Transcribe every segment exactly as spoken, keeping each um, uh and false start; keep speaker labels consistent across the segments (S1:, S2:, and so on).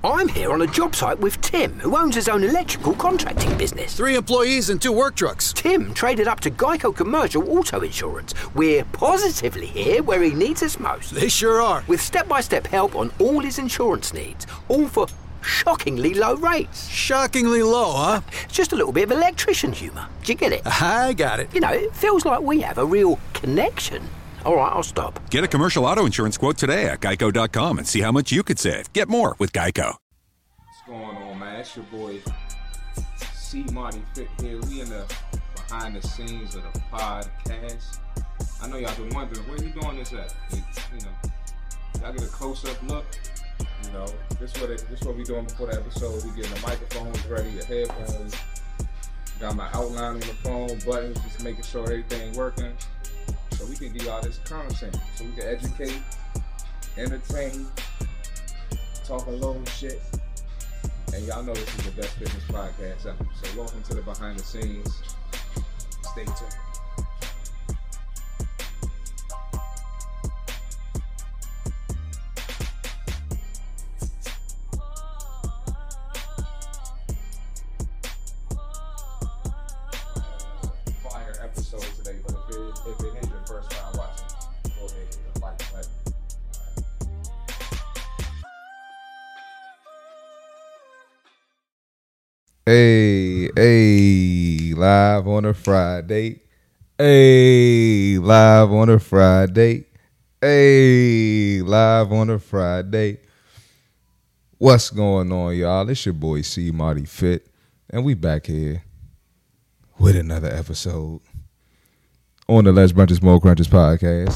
S1: I'm here on a job site with Tim, who owns his own electrical contracting business.
S2: Three employees and two work trucks.
S1: Tim traded up to Geico Commercial Auto Insurance. We're positively here where he needs us most.
S2: They sure are.
S1: With step-by-step help on all his insurance needs, all for shockingly low rates.
S2: Shockingly low, huh?
S1: It's just a little bit of electrician humour. Do you get it?
S2: I got it.
S1: You know, it feels like we have a real connection. All right, I'll stop.
S3: Get a commercial auto insurance quote today at geico dot com and see how much you could save. Get more with Geico.
S4: What's going on, man? It's your boy C Marty Fit here. We in the behind the scenes of the podcast. I know y'all been wondering where you doing this at. You, you know, y'all get a close-up look. You know, this what it, this what we doing before the episode. We getting the microphones ready, the headphones. Got my outline on the phone, buttons, just making sure everything working. So we can give y'all this content, so we can educate, entertain, talk a little shit, and y'all know this is the best fitness podcast ever. So welcome to the behind the scenes. Stay tuned. Fire episode today, but if it, if it is your first time watching, go ahead and hit the like button.
S5: Hey, hey, live on a Friday. Hey, live on a Friday. Hey, live on a Friday. What's going on, y'all? It's your boy C Marty Fit, and we back here with another episode on the Let's Brunches More Crunches podcast.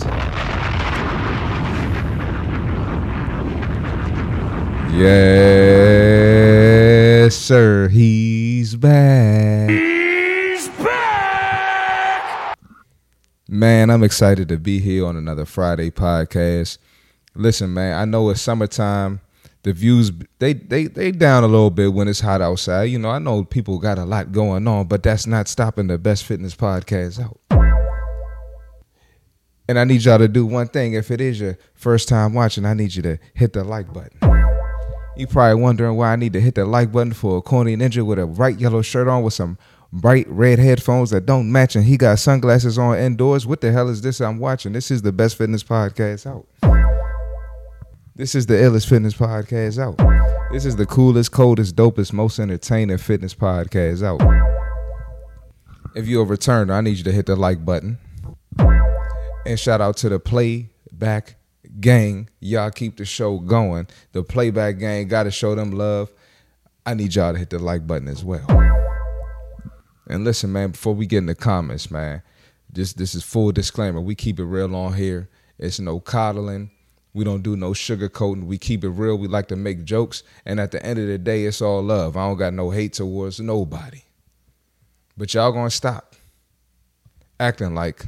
S5: Yes, sir. He's back.
S1: He's back!
S5: Man, I'm excited to be here on another Friday podcast. Listen, man, I know it's summertime. The views, they, they, they down a little bit when it's hot outside. You know, I know people got a lot going on, but that's not stopping the Best Fitness Podcast out. And I need y'all to do one thing. If it is your first time watching, I need you to hit the like button. You probably wondering why I need to hit the like button for a corny ninja with a bright yellow shirt on with some bright red headphones that don't match, and he got sunglasses on indoors. What the hell is this I'm watching? This is the Best Fitness Podcast out. This is the illest fitness podcast out. This is the coolest, coldest, dopest, most entertaining fitness podcast out. If you're a returner, I need you to hit the like button. And shout out to the Playback Gang. Y'all keep the show going. The Playback Gang got to show them love. I need y'all to hit the like button as well. And listen, man, before we get in the comments, man, this, this is full disclaimer. We keep it real on here. It's no coddling. We don't do no sugarcoating. We keep it real. We like to make jokes. And at the end of the day, it's all love. I don't got no hate towards nobody. But y'all gonna stop acting like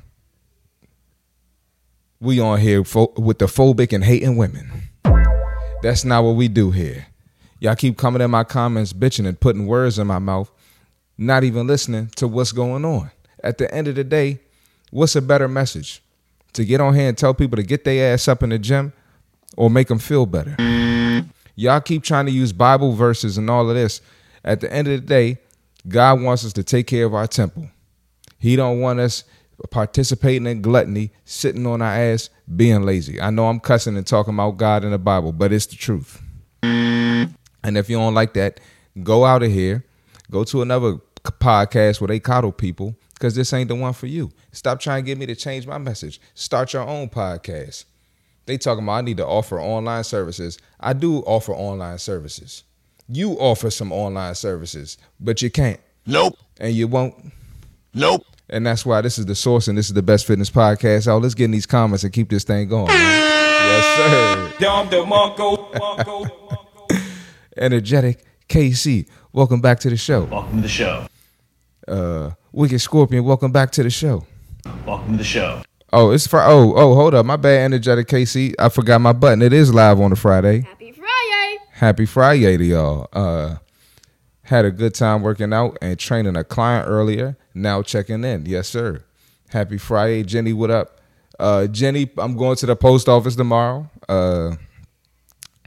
S5: we on here fo- with the phobic and hating women. That's not what we do here. Y'all keep coming in my comments bitching and putting words in my mouth, not even listening to what's going on. At the end of the day, what's a better message? To get on here and tell people to get their ass up in the gym or make them feel better? Y'all keep trying to use Bible verses and all of this. At the end of the day, God wants us to take care of our temple. He don't want us participating in gluttony, sitting on our ass, being lazy. I know I'm cussing and talking about God in the Bible, but it's the truth. And if you don't like that, go out of here. Go to another podcast where they coddle people, because this ain't the one for you. Stop trying to get me to change my message. Start your own podcast. They talking about I need to offer online services. I do offer online services. You offer some online services, but you can't.
S2: Nope.
S5: And you won't.
S2: Nope.
S5: And that's why this is the source and this is the Best Fitness Podcast. Oh, let's get in these comments and keep this thing going, man. Yes, sir. Energetic K C, welcome back to the show.
S6: Welcome to the show.
S5: Uh, Wicked Scorpion, welcome back to the show.
S6: Welcome to the show.
S5: Oh, it's for oh oh hold up, my bad, Energetic K C. I forgot my button. It is live on a Friday.
S7: Happy Friday.
S5: Happy Friday to y'all. Uh, had a good time working out and training a client earlier. Now checking in. Yes, sir. Happy Friday, Jenny. What up? Uh, Jenny, I'm going to the post office tomorrow. Uh,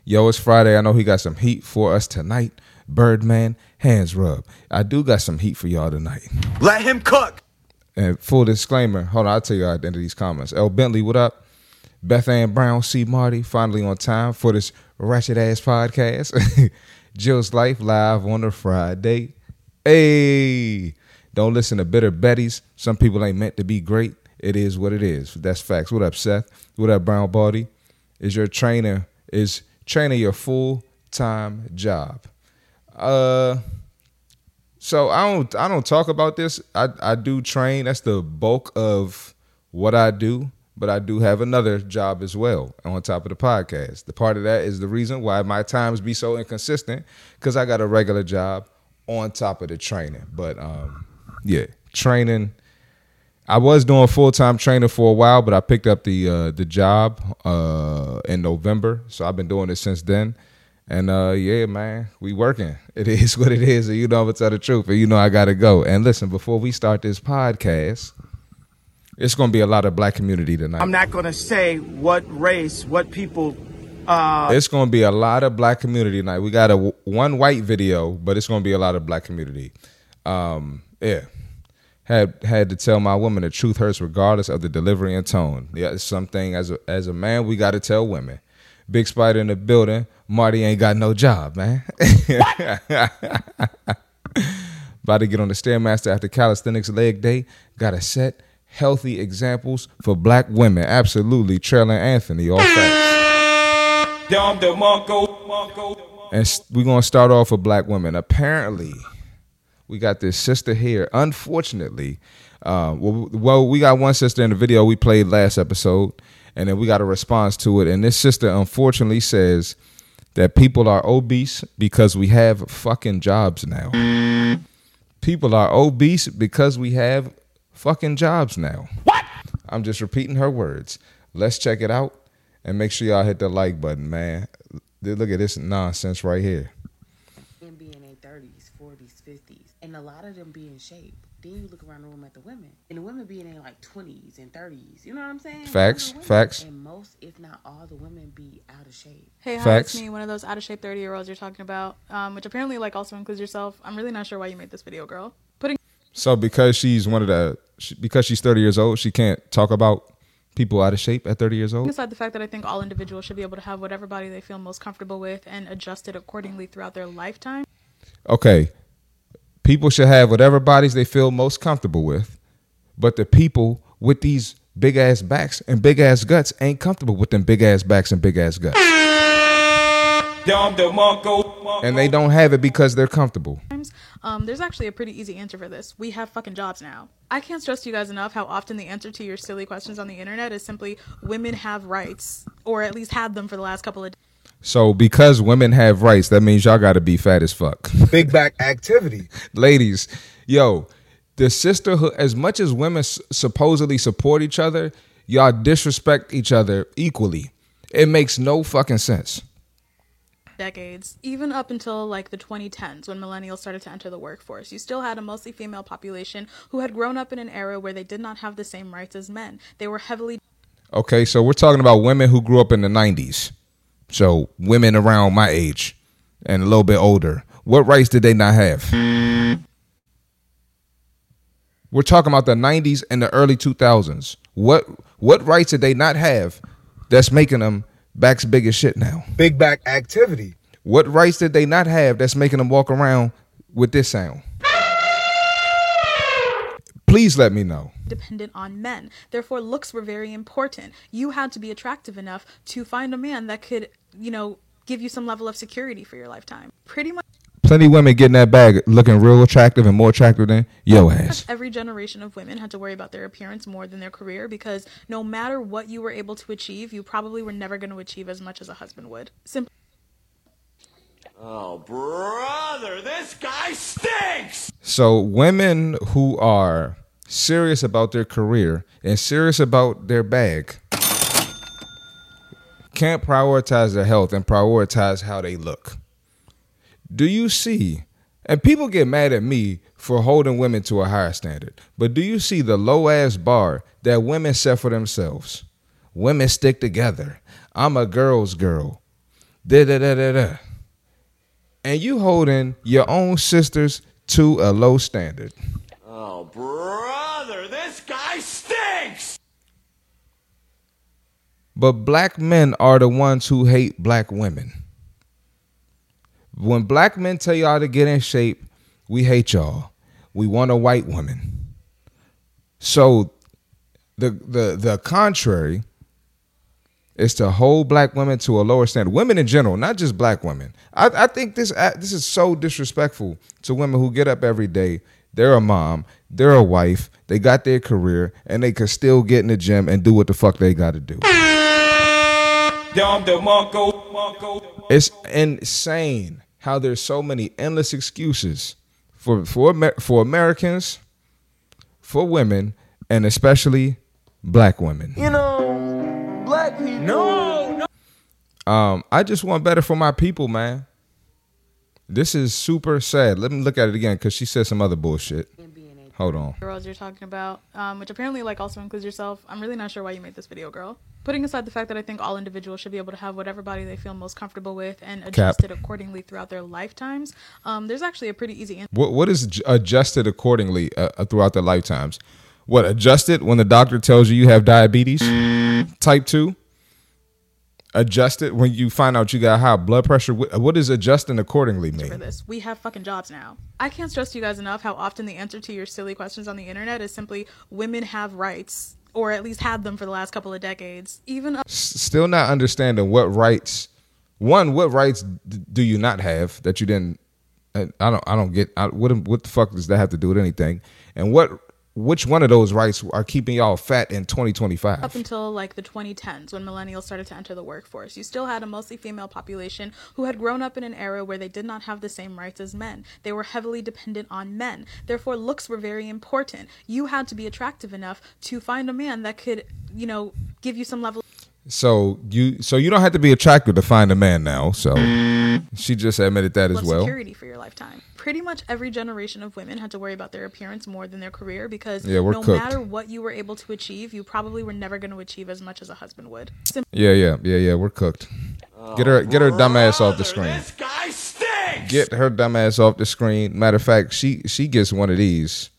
S5: Yo, it's Friday. I know he got some heat for us tonight. Birdman, hands rub. I do got some heat for y'all tonight.
S2: Let him cook.
S5: And full disclaimer, hold on, I'll tell you at the end of these comments. L. Bentley, what up? Beth Ann Brown, C. Marty, finally on time for this ratchet ass podcast. Jill's Life live on a Friday. Hey, don't listen to bitter Betties. Some people ain't meant to be great. It is what it is. That's facts. What up, Seth? What up, Brown Body? Is your trainer is training your full time job? Uh, so I don't I don't talk about this. I I do train. That's the bulk of what I do. But I do have another job as well on top of the podcast. The part of that is the reason why my times be so inconsistent, because I got a regular job on top of the training. But um, yeah, training. I was doing full-time training for a while, but I picked up the uh, the job uh, in November. So I've been doing it since then. And uh, yeah, man, we working. It is what it is. And you know I'm going to tell the truth. And you know I got to go. And listen, before we start this podcast, it's going to be a lot of black community tonight.
S7: I'm not going to say what race, what people. Uh...
S5: It's going to be a lot of black community tonight. We got a w- one white video, but it's going to be a lot of black community. Um, yeah. Had had to tell my woman the truth hurts regardless of the delivery and tone. Yeah, it's something as a, as a man, we got to tell women. Big Spider in the building. Marty ain't got no job, man. About to get on the Stairmaster after calisthenics leg day. Got a set. Healthy examples for black women. Absolutely. Trailing Anthony. All facts. And we're going to start off with black women. Apparently, we got this sister here. Unfortunately, uh, well, well, we got one sister in the video we played last episode, and then we got a response to it. And this sister, unfortunately, says that people are obese because we have fucking jobs now. People are obese because we have fucking jobs now. What? I'm just repeating her words. Let's check it out and make sure y'all hit the like button, man. Look at this nonsense right here.
S8: Men be in their thirties, forties, fifties, and a lot of them be in shape. Then you look around the room at the women, and the women be in their like twenties and thirties. You know what I'm saying?
S5: Facts, facts.
S8: And most, if not all, the women be out of shape.
S9: Hey, hi,
S5: Facts.
S9: it's me, one of those out of shape thirty year olds you're talking about, um, which apparently like also includes yourself. I'm really not sure why you made this video, girl. Putting
S5: So because she's one of the, she, because she's thirty years old, she can't talk about people out of shape at thirty years old?
S9: Aside the fact that I think all individuals should be able to have whatever body they feel most comfortable with and adjust it accordingly throughout their lifetime.
S5: Okay. People should have whatever bodies they feel most comfortable with, but the people with these big ass backs and big ass guts ain't comfortable with them big ass backs and big ass guts. And they don't have it because they're comfortable.
S9: Um, there's actually a pretty easy answer for this. We have fucking jobs now. I can't stress to you guys enough how often the answer to your silly questions on the internet is simply women have rights, or at least had them for the last couple of days.
S5: So because women have rights, that means y'all got to be fat as fuck.
S2: Big back activity.
S5: Ladies, yo, the sisterhood, as much as women s- supposedly support each other, y'all disrespect each other equally. It makes no fucking sense.
S9: Decades, even up until like the twenty tens when millennials started to enter the workforce, you still had a mostly female population who had grown up in an era where they did not have the same rights as men. They were heavily...
S5: Okay, so we're talking about women who grew up in the nineties. So women around my age and a little bit older. What rights did they not have? We're talking about the nineties and the early two thousands. What what rights did they not have that's making them backs big as shit now?
S2: Big back activity.
S5: What rights did they not have that's making them walk around with this sound? Please let me know.
S9: Dependent on men. Therefore, looks were very important. You had to be attractive enough to find a man that could, you know, give you some level of security for your lifetime. Pretty much
S5: Plenty of women getting that bag looking real attractive and more attractive than yo ass.
S9: every generation of women had to worry about their appearance more than their career, because no matter what you were able to achieve, you probably were never going to achieve as much as a husband would. Simply.
S10: Oh, brother, this guy stinks!
S5: So women who are serious about their career and serious about their bag can't prioritize their health and prioritize how they look. Do you see, and people get mad at me for holding women to a higher standard, but do you see the low-ass bar that women set for themselves? Women stick together. I'm a girl's girl. Da da da da da. And you holding your own sisters to a low standard.
S10: Oh, brother, this guy stinks!
S5: But black men are the ones who hate black women. When black men tell y'all to get in shape, we hate y'all. We want a white woman. So the the the contrary is to hold black women to a lower standard. Women in general, not just black women. I, I think this this is so disrespectful to women who get up every day. They're a mom, they're a wife, they got their career, and they can still get in the gym and do what the fuck they got to do. It's insane how there's so many endless excuses for for for Americans, for women, and especially black women.
S10: You know, black people. No, no.
S5: Um, I just want better for my people, man. This is super sad. Let me look at it again because she said some other bullshit. Hold on.
S9: Girls you're talking about, um, which apparently like also includes yourself. I'm really not sure why you made this video, girl. Putting aside the fact that I think all individuals should be able to have whatever body they feel most comfortable with and adjust
S5: Cap.
S9: it accordingly throughout their lifetimes. Um, there's actually a pretty easy.
S5: What what is j- adjusted accordingly uh, throughout their lifetimes? What adjusted when the doctor tells you you have diabetes, type two? Adjusted when you find out you got high blood pressure. What, what does adjusting accordingly mean?
S9: For this, we have fucking jobs now. I can't stress to you guys enough how often the answer to your silly questions on the internet is simply women have rights, or at least had them for the last couple of decades. Even up-
S5: S- still not understanding what rights. One, what rights d- do you not have that you didn't? I don't. I don't get. I, what what the fuck does that have to do with anything? And what? Which one of those rights are keeping y'all fat in twenty twenty-five?
S9: Up until like the twenty tens, when millennials started to enter the workforce, you still had a mostly female population who had grown up in an era where they did not have the same rights as men. They were heavily dependent on men. Therefore, looks were very important. You had to be attractive enough to find a man that could, you know, give you some level.
S5: So you so you don't have to be attractive to find a man now. So she just admitted that as
S9: of
S5: well.
S9: Security for your lifetime. Pretty much every generation of women had to worry about their appearance more than their career because
S5: Yeah, we're
S9: no
S5: cooked.
S9: matter what you were able to achieve, you probably were never going to achieve as much as a husband would. Sim-
S5: Yeah, yeah, yeah, yeah. We're cooked. Get her, get her dumb ass off the screen.
S10: This guy stinks!
S5: Get her dumb ass off the screen. Matter of fact, she she gets one of these.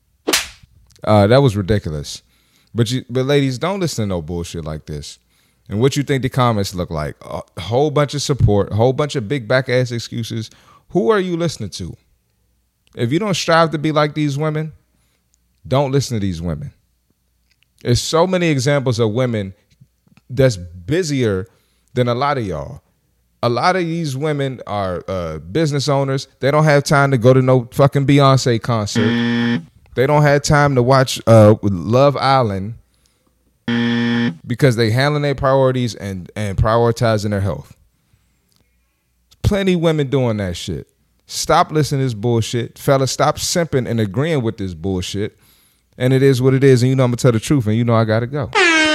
S5: Uh, that was ridiculous. But you, but ladies, don't listen to no bullshit like this. And what you think the comments look like? A whole bunch of support, a whole bunch of big back ass excuses. Who are you listening to? If you don't strive to be like these women, don't listen to these women. There's so many examples of women that's busier than a lot of y'all. A lot of these women are uh, business owners. They don't have time to go to no fucking Beyonce concert. They don't have time to watch uh, Love Island because they handling their priorities and, and prioritizing their health. Plenty women doing that shit. Stop listening to this bullshit. Fellas, stop simping and agreeing with this bullshit. And it is what it is. And you know I'm going to tell the truth. And you know I got to go.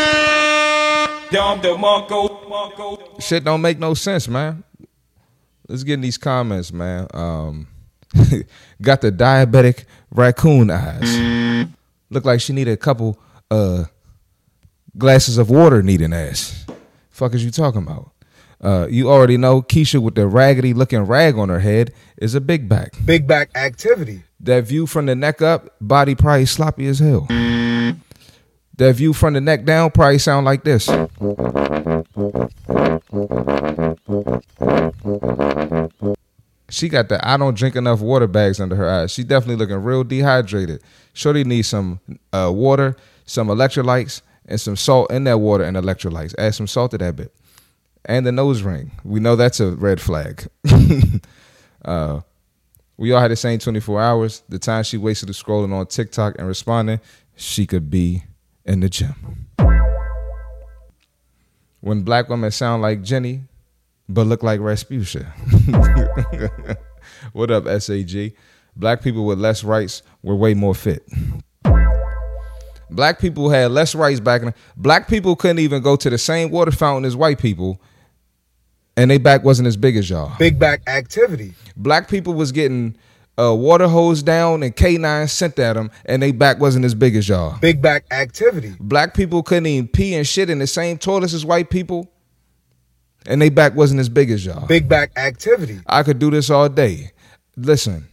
S5: Shit don't make no sense, man. Let's get in these comments, man. Um, got the diabetic raccoon eyes. Look like she needed a couple uh, glasses of water needing ass. Fuck is you talking about? Uh, you already know Keisha with the raggedy looking rag on her head is a big back.
S2: Big back activity.
S5: That view from the neck up, body probably sloppy as hell. That view from the neck down probably sound like this. She got the I don't drink enough water bags under her eyes. She definitely looking real dehydrated. Shorty needs some uh, water, some electrolytes, and some salt in that water and electrolytes. Add some salt to that bit. And the nose ring. We know that's a red flag. uh, we all had the same twenty-four hours. The time she wasted scrolling on TikTok and responding, she could be in the gym. When black women sound like Jenny, but look like Rasputia. What up, S A G? Black people with less rights were way more fit. Black people had less rights back in the, black people couldn't even go to the same water fountain as white people, and they back wasn't as big as y'all.
S2: Big back activity.
S5: Black people was getting a uh, water hose down and K nine sent at them, and they back wasn't as big as y'all.
S2: Big back activity.
S5: Black people couldn't even pee and shit in the same toilets as white people, and they back wasn't as big as y'all.
S2: Big back activity.
S5: I could do this all day. Listen,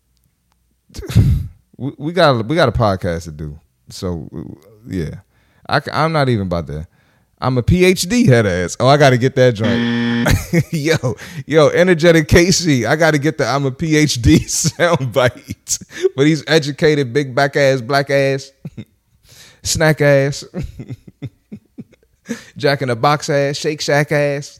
S5: we, we got we got a podcast to do. So yeah, I, I'm not even about to. I'm a P H D head ass. Oh, I got to get that joint. yo, yo, energetic K C. I got to get the I'm a P H D sound bite. But he's educated, big back ass, black ass, snack ass. Jack in the Box ass, Shake Shack ass.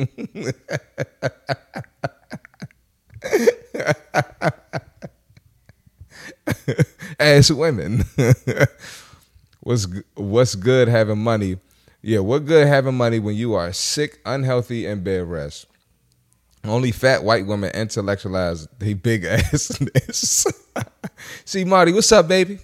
S5: Ass women. what's what's good having money? Yeah, what good having money when you are sick, unhealthy, and bed rest? Only fat white women intellectualize they big assness. See, Marty, what's up, baby?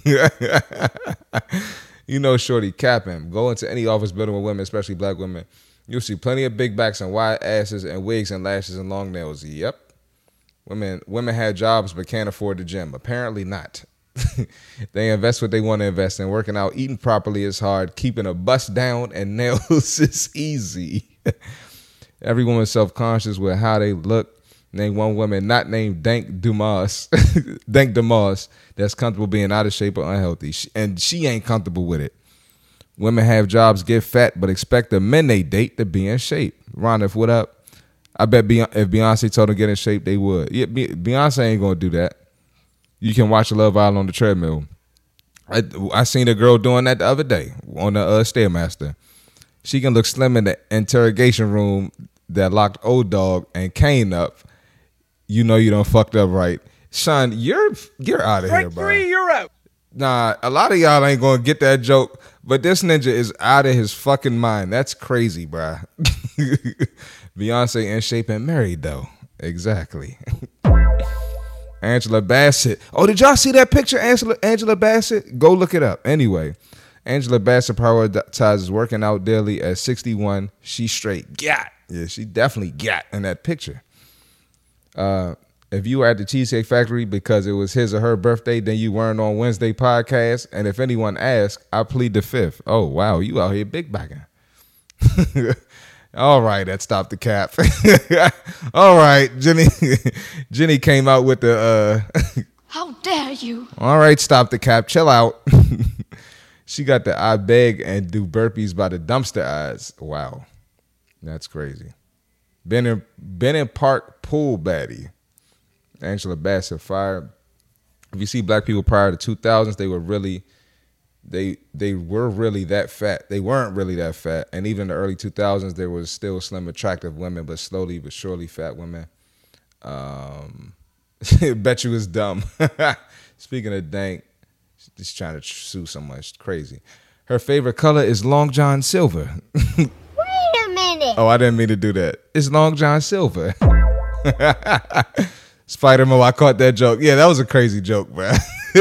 S5: You know, shorty capping. Go into any office building with women, especially black women. You'll see plenty of big backs and wide asses and wigs and lashes and long nails. Yep. Women women had jobs but can't afford the gym. Apparently not. They invest what they want to invest in. Working out, eating properly is hard. Keeping a bust down and nails is easy. Every woman's self-conscious with how they look. Name one woman not named Dank Dumas, Dank Dumas, that's comfortable being out of shape or unhealthy. And she ain't comfortable with it. Women have jobs, get fat, but expect the men they date to be in shape. Ron, what up? I bet Beyonce, if Beyonce told them to get in shape, they would. Yeah, Beyonce ain't going to do that. You can watch Love Island on the treadmill. I, I seen a girl doing that the other day on the uh, Stairmaster. She can look slim in the interrogation room that locked Old Dog and Kane up. You know you done fucked up right. Son, you're you're out of here, bro.
S10: Three, you're out.
S5: Nah, a lot of y'all ain't gonna get that joke, but this ninja is out of his fucking mind. That's crazy, bro. Beyonce in shape and married, though. Exactly. Angela Bassett. Oh, did y'all see that picture, Angela, Angela Bassett? Go look it up. Anyway, Angela Bassett prioritizes working out daily at sixty-one. She straight got. Yeah, she definitely got in that picture. Uh, if you were at the Cheesecake Factory because it was his or her birthday, then you weren't on Wednesday podcast. And if anyone asks, I plead the fifth. Oh, wow, you out here big backing. All right, that stopped the cap. All right, Jenny. Jenny came out with the. Uh,
S11: How dare you?
S5: All right, stop the cap. Chill out. She got the I beg and do burpees by the dumpster eyes. Wow, that's crazy. Been in been in Park pool baddie. Angela Bassett fired. If you see black people prior to two thousands, they were really. They they were really that fat. They weren't really that fat. And even in the early two thousands, there was still slim, attractive women, but slowly but surely fat women. Um, bet you was dumb. Speaking of dank, she's trying to sue someone. It's crazy. Her favorite color is Long John Silver.
S11: Wait a minute.
S5: Oh, I didn't mean to do that. It's Long John Silver. Spider-Man, I caught that joke. Yeah, that was a crazy joke, bro.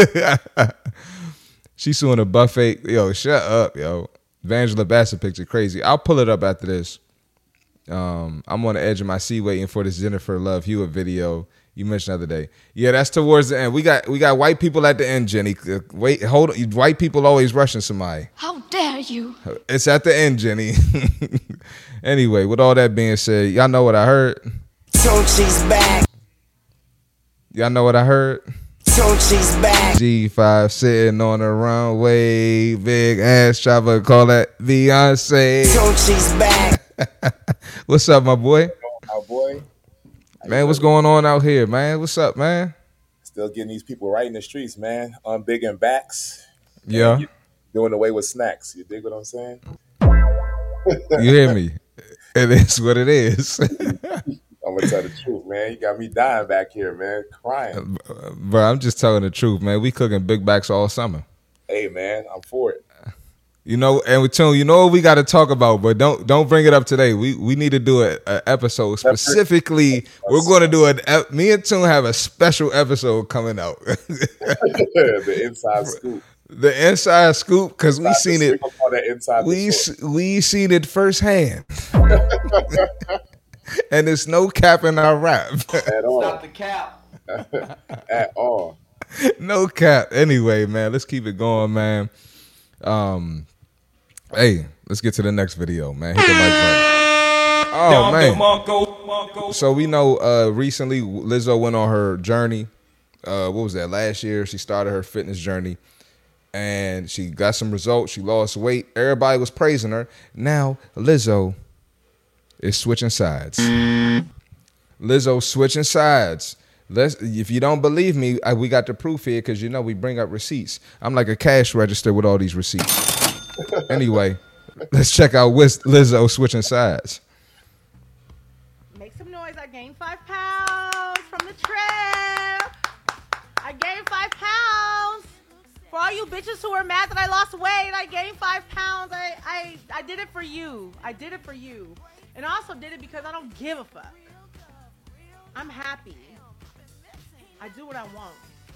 S5: She's suing a buffet. Yo, shut up, yo. Angela Bassett picture crazy. I'll pull it up after this. Um, I'm on the edge of my seat waiting for this Jennifer Love Hewitt video you mentioned the other day. Yeah, that's towards the end. We got we got white people at the end, Jenny. Wait, hold on. White people always rushing somebody.
S11: How dare you?
S5: It's at the end, Jenny. Anyway, with all that being said, y'all know what I heard?
S10: So she's back.
S5: Y'all know what I heard?
S10: So she's back.
S5: G five sitting on the runway, big ass chopper, call that Beyonce.
S10: So she's back.
S5: What's up, my boy?
S12: Our boy.
S5: Man, what's going on out here, man? What's up, man?
S12: Still getting these people right in the streets, man. On big and backs.
S5: Yeah.
S12: Doing away with snacks. You dig what I'm saying?
S5: You hear me? It is what it is.
S12: I'm gonna tell the truth, man. You got me dying back here, man, crying.
S5: Bro, I'm just telling the truth, man. We cooking big backs all summer.
S12: Hey, man, I'm for it.
S5: You know, and with Tune, you know what we got to talk about, but don't don't bring it up today. We we need to do an episode specifically. We're going to do an. Me and Tune have a special episode coming out.
S12: The inside scoop.
S5: The inside scoop, because we seen it. We we seen it firsthand. And it's no cap in our rap.
S12: At all.
S10: Stop the cap.
S12: At all.
S5: No cap. Anyway, man, let's keep it going, man. Um, hey, let's get to the next video, man. Hit the like button. Oh man. So we know uh, recently Lizzo went on her journey. Uh, what was that? Last year she started her fitness journey, and she got some results. She lost weight. Everybody was praising her. Now Lizzo is switching sides. Lizzo switching sides. Let's. If you don't believe me, I, we got the proof here because you know we bring up receipts. I'm like a cash register with all these receipts. Anyway, let's check out Wiz- Lizzo switching sides.
S13: Make some noise. I gained five pounds from the trip. I gained five pounds. For all you bitches who are mad that I lost weight, I gained five pounds. I, I, I did it for you. I did it for you. And I also did it because I don't give a fuck. I'm happy. I do what I want.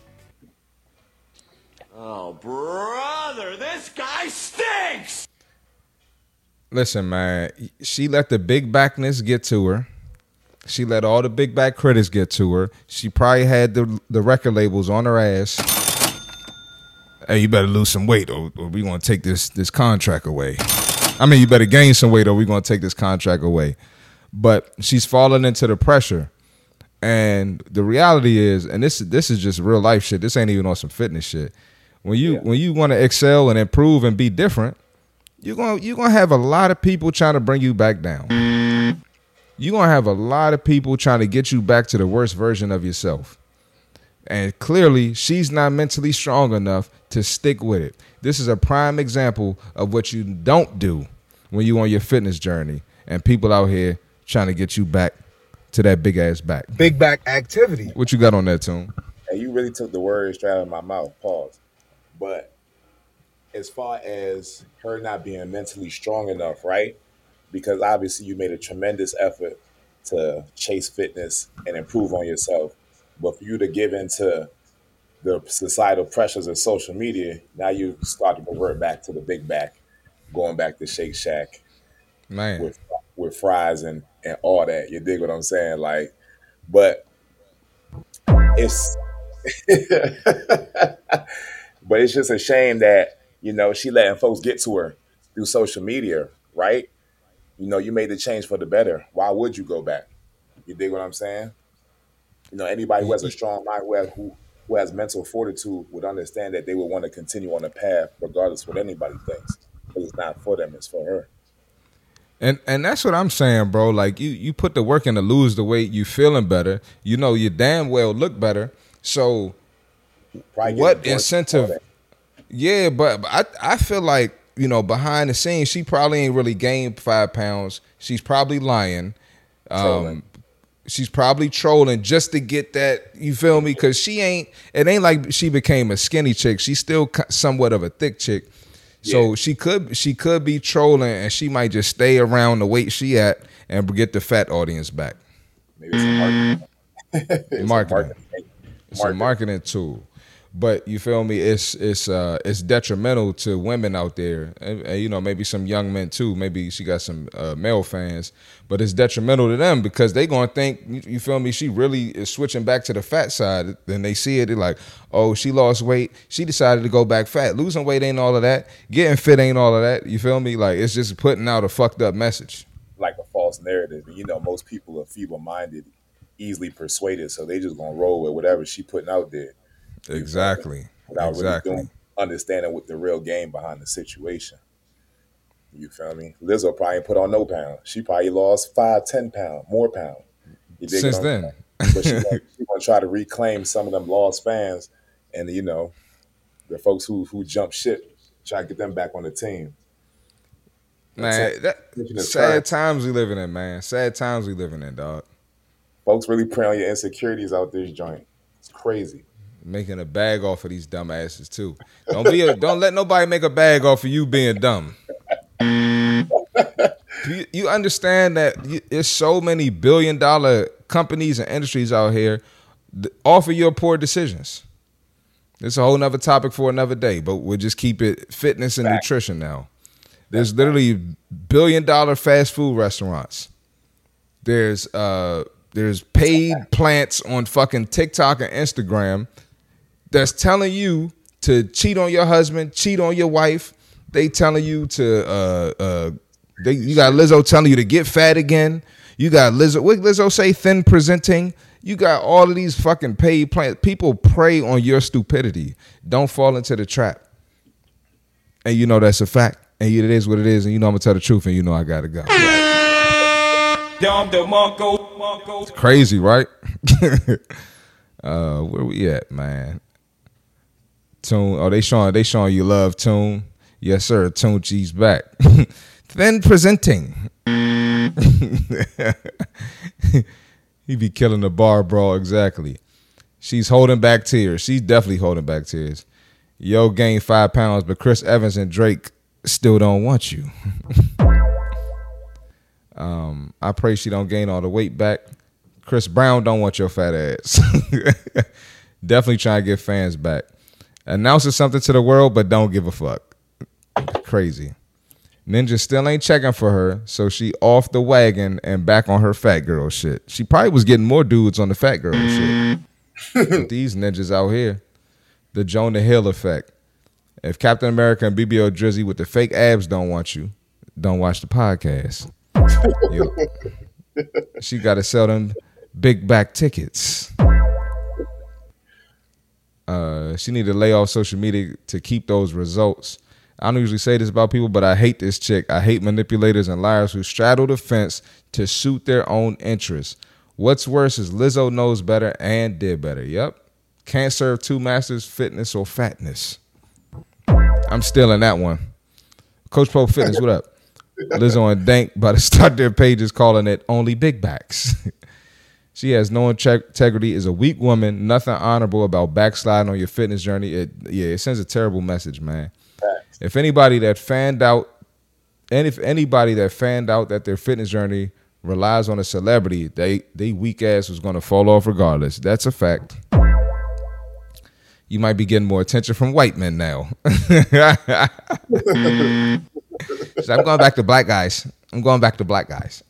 S14: Oh, brother, this guy stinks!
S5: Listen, man, she let the big backness get to her. She let all the big back critics get to her. She probably had the the record labels on her ass. Hey, you better lose some weight or, or we're going to take this, this contract away. I mean, you better gain some weight or we're going to take this contract away. But she's fallen into the pressure. And the reality is, and this this is just real life shit. This ain't even on some fitness shit. When you yeah. when you want to excel and improve and be different, you're gonna you're gonna have a lot of people trying to bring you back down. You're gonna have a lot of people trying to get you back to the worst version of yourself. And clearly, she's not mentally strong enough to stick with it. This is a prime example of what you don't do when you're on your fitness journey and people out here trying to get you back to that big ass back.
S2: Big back activity.
S5: What you got on that, Tune?
S12: And you really took the words straight out of my mouth. Pause. But as far as her not being mentally strong enough, right? Because obviously you made a tremendous effort to chase fitness and improve on yourself. But for you to give into the societal pressures of social media, now you start to revert back to the big back, going back to Shake Shack.
S5: Man.
S12: With, with fries and, and all that. You dig what I'm saying? Like, but it's but it's just a shame that, you know, she letting folks get to her through social media, right? You know, you made the change for the better. Why would you go back? You dig what I'm saying? You know, anybody who has a strong mind, who has, who, who has mental fortitude would understand that they would want to continue on the path regardless of what anybody thinks. Because it's not for them, it's for her.
S5: And and that's what I'm saying, bro. Like, you, you put the work in to lose the weight, you feeling better. You know, you damn well look better. So Probably what incentive? Yeah, but, but I, I feel like, you know, behind the scenes, she probably ain't really gained five pounds. She's probably lying. Um, she's probably trolling just to get that, you feel me? Because she ain't, it ain't like she became a skinny chick. She's still somewhat of a thick chick. So yeah. she could she could be trolling, and she might just stay around the weight she at and get the fat audience back.
S12: Maybe it's a marketing.
S5: it's marketing. A marketing. It's marketing. a marketing tool. But you feel me? It's it's uh it's detrimental to women out there, and, and you know, maybe some young men too. Maybe she got some uh, male fans, but it's detrimental to them because they gonna think, you, you feel me? She really is switching back to the fat side. Then they see it, they're like, oh, she lost weight. She decided to go back fat. Losing weight ain't all of that. Getting fit ain't all of that. You feel me? Like, it's just putting out a fucked up message,
S12: like a false narrative. And you know, most people are feeble minded, easily persuaded, so they just gonna roll with whatever she putting out there.
S5: Exactly.
S12: Without
S5: exactly.
S12: really doing, understanding what the real game behind the situation. You feel me? Lizzo probably put on no pounds. She probably lost five, ten pounds, more pounds.
S5: Since then.
S12: But she gonna, she gonna try to reclaim some of them lost fans, and you know, the folks who who jump ship, try to get them back on the team.
S5: Man, that, sad times we living in, man. Sad times we living in, dog.
S12: Folks really prey on your insecurities out this joint. It's crazy.
S5: Making a bag off of these dumb asses too. Don't be a, don't let nobody make a bag off of you being dumb. you, you understand that you, there's so many billion dollar companies and industries out here that offer your poor decisions. It's a whole nother topic for another day, but we'll just keep it fitness and Fact. nutrition now. There's literally billion dollar fast food restaurants. There's uh there's paid plants on fucking TikTok and Instagram that's telling you to cheat on your husband, cheat on your wife. They telling you to uh, uh, They, you got Lizzo telling you to get fat again. You got Lizzo. What Lizzo say? Thin presenting. You got all of these fucking paid plans. People prey on your stupidity. Don't fall into the trap. And you know that's a fact. And it is what it is. And you know I'm gonna tell the truth. And you know I gotta go. It's crazy, right? uh, where we at, man? Tune. Oh, they showing they showing you love, Tune. Yes, sir. Tune G's back. Then presenting. He be killing the bar brawl, exactly. She's holding back tears. She's definitely holding back tears. Yo gained five pounds, but Chris Evans and Drake still don't want you. um, I pray she don't gain all the weight back. Chris Brown don't want your fat ass. Definitely trying to get fans back. Announces something to the world, but don't give a fuck. Crazy. Ninja still ain't checking for her, so she off the wagon and back on her fat girl shit. She probably was getting more dudes on the fat girl shit. But these ninjas out here, the Jonah Hill effect. If Captain America and B B L Drizzy with the fake abs don't want you, don't watch the podcast. Yo, she got to sell them big back tickets. Uh, she need to lay off social media to keep those results. I don't usually say this about people, but I hate this chick. I hate manipulators and liars who straddle the fence to suit their own interests. What's worse is Lizzo knows better and did better. Yep. Can't serve two masters, fitness or fatness. I'm still in that one. Coach Pro Fitness, what up? Lizzo and Dank about to start their pages calling it Only Big Backs. She has no integrity, is a weak woman, nothing honorable about backsliding on your fitness journey. It, yeah, it sends a terrible message, man. If anybody that fanned out, and if anybody that fanned out that their fitness journey relies on a celebrity, they they weak ass was going to fall off regardless. That's a fact. You might be getting more attention from white men now. So I'm going back to black guys. I'm going back to black guys.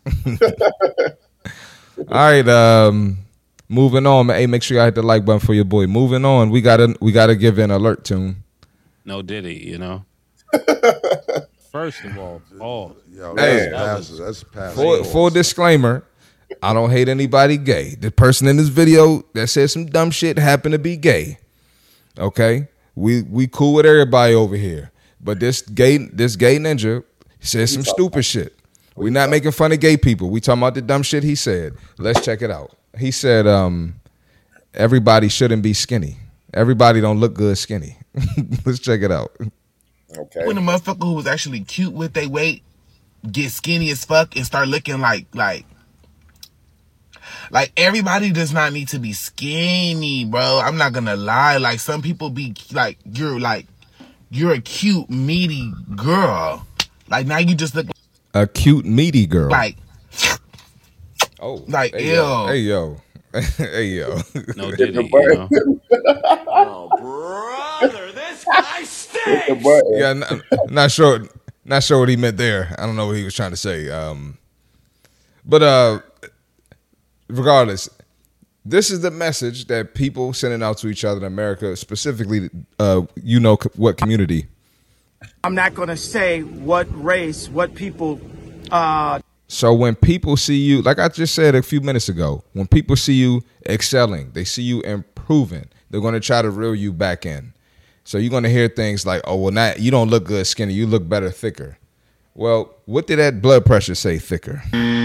S5: All right, um, moving on. Hey, make sure y'all hit the like button for your boy. Moving on, we gotta we gotta give an alert tune.
S15: No Diddy, you know.
S16: First of all, Paul.
S5: Yo, hey,
S16: that's, that's, that's past
S5: full, full disclaimer, I don't hate anybody gay. The person in this video that said some dumb shit happened to be gay. Okay? We we cool with everybody over here. But this gay this gay ninja said some stupid shit. We not making fun of gay people. We talking about the dumb shit he said. Let's check it out. He said um, everybody shouldn't be skinny. Everybody don't look good skinny. Let's check it out.
S17: Okay. When a motherfucker who was actually cute with their weight get skinny as fuck and start looking like like like everybody does not need to be skinny, bro. I'm not gonna lie. Like some people be like you're like you're a cute meaty girl. Like now you just look
S5: a cute meaty girl.
S17: Like
S5: oh
S17: like
S5: hey,
S17: ew.
S5: Yo, hey yo. Hey yo.
S15: No Diddy, you know.
S14: Oh brother, this guy stinks.
S5: Yeah, not, not sure not sure what he meant there. I don't know what he was trying to say. Um but uh regardless, this is the message that people sending out to each other in America, specifically uh you know what community.
S7: I'm not going to say what race, what people. Uh...
S5: So when people see you, like I just said a few minutes ago, when people see you excelling, they see you improving, they're going to try to reel you back in. So you're going to hear things like, oh, well, not, you don't look good skinny. You look better thicker. Well, what did that blood pressure say thicker?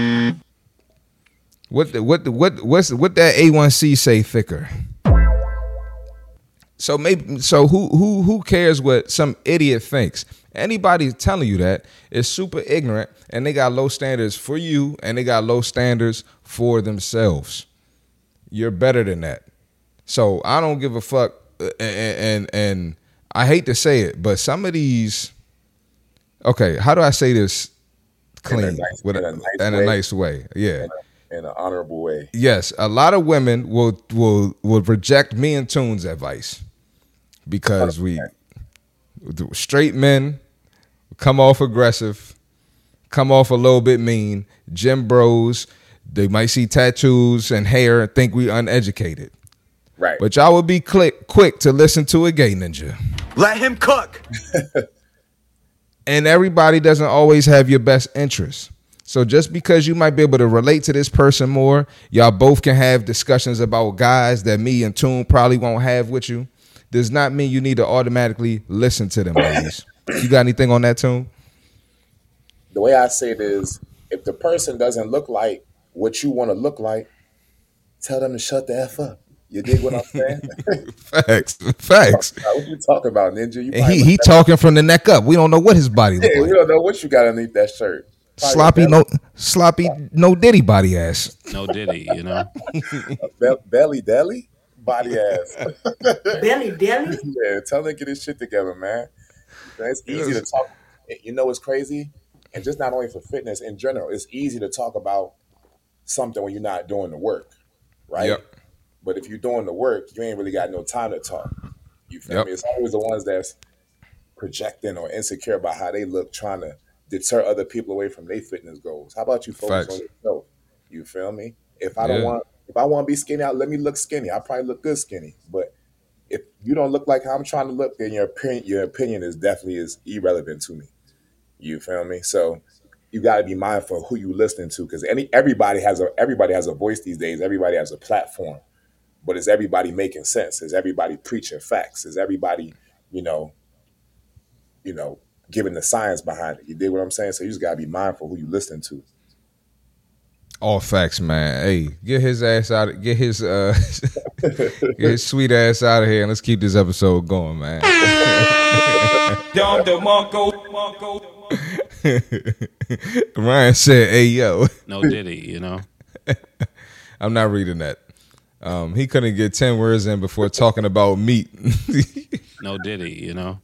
S5: What the, what the, what what's what that A one C say thicker? So maybe so who who who cares what some idiot thinks? Anybody telling you that is super ignorant, and they got low standards for you, and they got low standards for themselves. You're better than that. So I don't give a fuck, and and, and I hate to say it, but some of these. Okay, how do I say this clean in a nice, with a, in a, nice, in a way. nice way? Yeah.
S12: In, a, in an honorable way.
S5: Yes, a lot of women will will will reject me and Toon's advice because we straight men come off aggressive, come off a little bit mean, gym bros. They might see tattoos and hair and think we uneducated.
S12: Right.
S5: But y'all would be quick quick to listen to a gay ninja.
S14: Let him cook.
S5: And everybody doesn't always have your best interest. So just because you might be able to relate to this person more, y'all both can have discussions about guys that me and Toon probably won't have with you, does not mean you need to automatically listen to them, ladies. You got anything on that, Toon?
S12: The way I say it is, if the person doesn't look like what you want to look like, tell them to shut the F up. You dig what I'm saying?
S5: Facts. Facts.
S12: What you talking about, Ninja? You
S5: And he he talking from the neck up. We don't know what his body look
S12: Yeah,
S5: like.
S12: we don't know what you got underneath that shirt. Probably
S5: Sloppy,
S12: a
S5: no sloppy, no Diddy body ass.
S15: No Diddy, you know.
S12: Be- belly deli body ass.
S10: Belly deli?
S12: Yeah, tell them to get his shit together, man. It's easy to talk. You know what's crazy? And just not only for fitness in general, it's easy to talk about something when you're not doing the work, right?
S5: Yep.
S12: But if you're doing the work, you ain't really got no time to talk. You feel
S5: Yep.
S12: me? It's always the ones that's projecting or insecure about how they look, trying to deter other people away from their fitness goals. How about you focus
S5: Facts.
S12: on yourself? You feel me? If I don't
S5: Yeah.
S12: want, if I want to be skinny, I, let me look skinny. I probably look good skinny. But if you don't look like how I'm trying to look, then your opinion, your opinion is definitely is irrelevant to me. You feel me? So you got to be mindful of who you listening to, because any everybody has a everybody has a voice these days. Everybody has a platform, but is everybody making sense? Is everybody preaching facts? Is everybody, you know, you know, giving the science behind it? You dig what I'm saying? So you just got to be mindful who you listening to.
S5: All facts, man. Hey, get his ass out. Of, get his uh, get his sweet ass out of here, and let's keep this episode going, man.
S14: Dom DeMarco, Marco.
S5: Ryan said, "Hey, yo."
S15: No Diddy, you know.
S5: I'm not reading that. Um, he couldn't get ten words in before talking about meat.
S15: No Diddy, you know.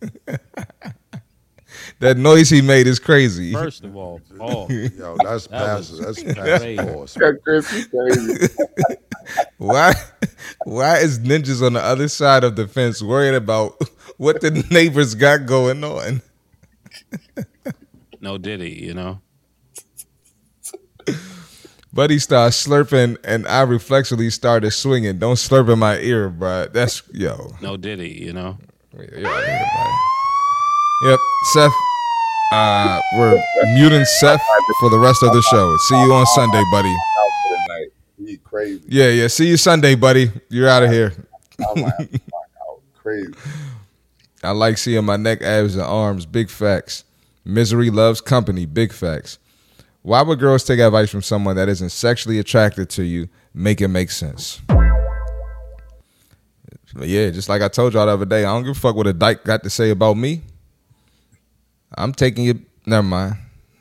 S5: That noise he made is crazy.
S16: First of all, Paul.
S2: Yo, that's
S16: That
S2: passive.
S16: was
S2: That's passive.
S16: crazy.
S2: Pause.
S5: Why? Why is ninjas on the other side of the fence worried about what the neighbors got going on?
S15: No Diddy, you know.
S5: Buddy started slurping, and I reflexively started swinging. Don't slurp in my ear, bro. That's yo.
S15: No Diddy, you know.
S5: You're out of here, buddy. Yep, Seth. Uh, we're muting Seth for the rest of the show. See you on Sunday, buddy.
S12: Out for the night. He crazy.
S5: Yeah, yeah. See you Sunday, buddy. You're out of here.
S12: I'm like, I'm like, oh, crazy.
S5: I like seeing my neck, abs, and arms. Big facts. Misery loves company. Big facts. Why would girls take advice from someone that isn't sexually attracted to you? Make it make sense. But yeah, just like I told y'all the other day, I don't give a fuck what a dyke got to say about me. I'm taking you. Never mind.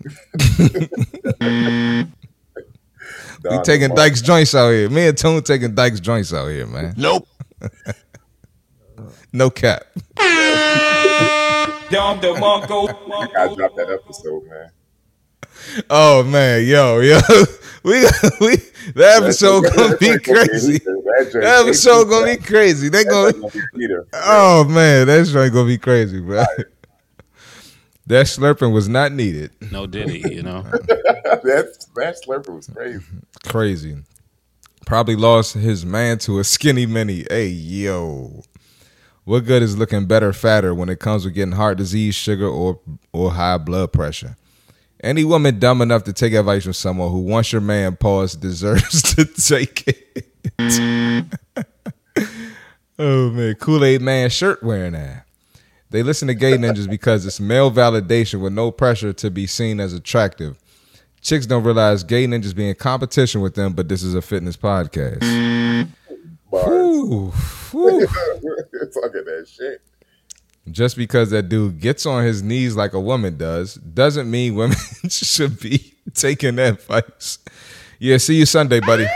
S5: We taking Dyke's joints out here. Me and Toon taking Dyke's joints out here, man.
S14: Nope.
S5: No cap.
S14: Dom DeMarco,
S12: I gotta drop that episode, man.
S5: Oh man, yo, yo, we we the episode gonna be crazy. That episode gonna be crazy. They gonna, oh man, that's right gonna be crazy, bro. That slurping was not needed.
S15: No Diddy, you know.
S12: that that slurper was crazy.
S5: Crazy. Probably lost his man to a skinny mini. Hey, yo. What good is looking better, fatter when it comes with getting heart disease, sugar, or or high blood pressure? Any woman dumb enough to take advice from someone who wants your man pause deserves to take it. Oh, man. Kool-Aid Man shirt wearing that. They listen to gay ninjas because it's male validation with no pressure to be seen as attractive. Chicks don't realize gay ninjas be in competition with them, but this is a fitness podcast. Whew, whew.
S12: Fuck at that shit.
S5: Just because that dude gets on his knees like a woman does, doesn't mean women should be taking that advice. Yeah, see you Sunday, buddy.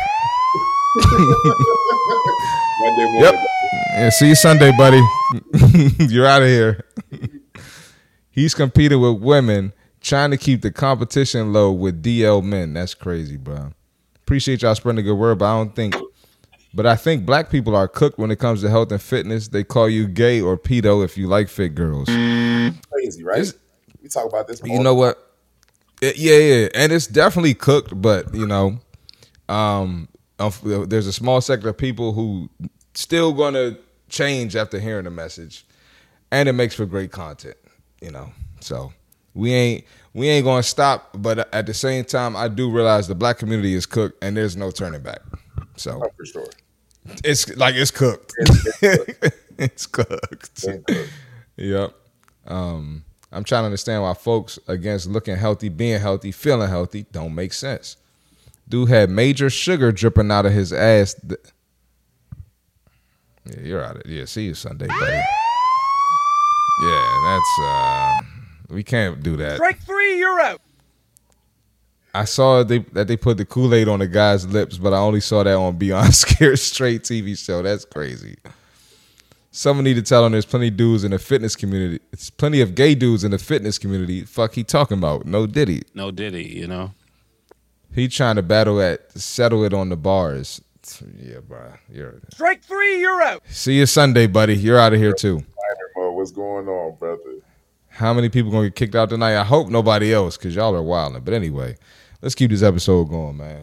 S12: Monday morning.
S5: Yep. Yeah, see you Sunday, buddy. You're out of here. He's competing with women, trying to keep the competition low with D L men. That's crazy, bro. Appreciate y'all spreading the good word, but I don't think... But I think black people are cooked when it comes to health and fitness. They call you gay or pedo if you like fit girls.
S12: Crazy, right? It's, we talk about this.
S5: You know what? It, yeah, yeah, and it's definitely cooked. But you know, um, there's a small sector of people who still gonna change after hearing the message, and it makes for great content. You know, so We ain't we ain't gonna stop, but at the same time, I do realize the black community is cooked and there's no turning back. So
S12: Oh, for sure.
S5: it's like it's cooked.
S12: It's, it's cooked.
S5: It's cooked.
S12: It's cooked.
S5: Yep. Um, I'm trying to understand why folks against looking healthy, being healthy, feeling healthy don't make sense. Dude had major sugar dripping out of his ass. Th- yeah, you're out of Yeah, see you Sunday, buddy. Yeah, that's uh we can't do that.
S14: Strike three, you're out.
S5: I saw they, that they put the Kool-Aid on the guy's lips, but I only saw that on Beyond Scared Straight T V show. That's crazy. Someone need to tell him there's plenty of dudes in the fitness community. It's plenty of gay dudes in the fitness community. Fuck he talking about? No Diddy.
S15: No Diddy, you know.
S5: He trying to battle at settle it on the bars. Yeah, bro. You're
S14: Strike three, you're out.
S5: See you Sunday, buddy. You're out of here too.
S12: What's going on, brother?
S5: How many people gonna get kicked out tonight? I hope nobody else, because y'all are wilding. But anyway, let's keep this episode going, man.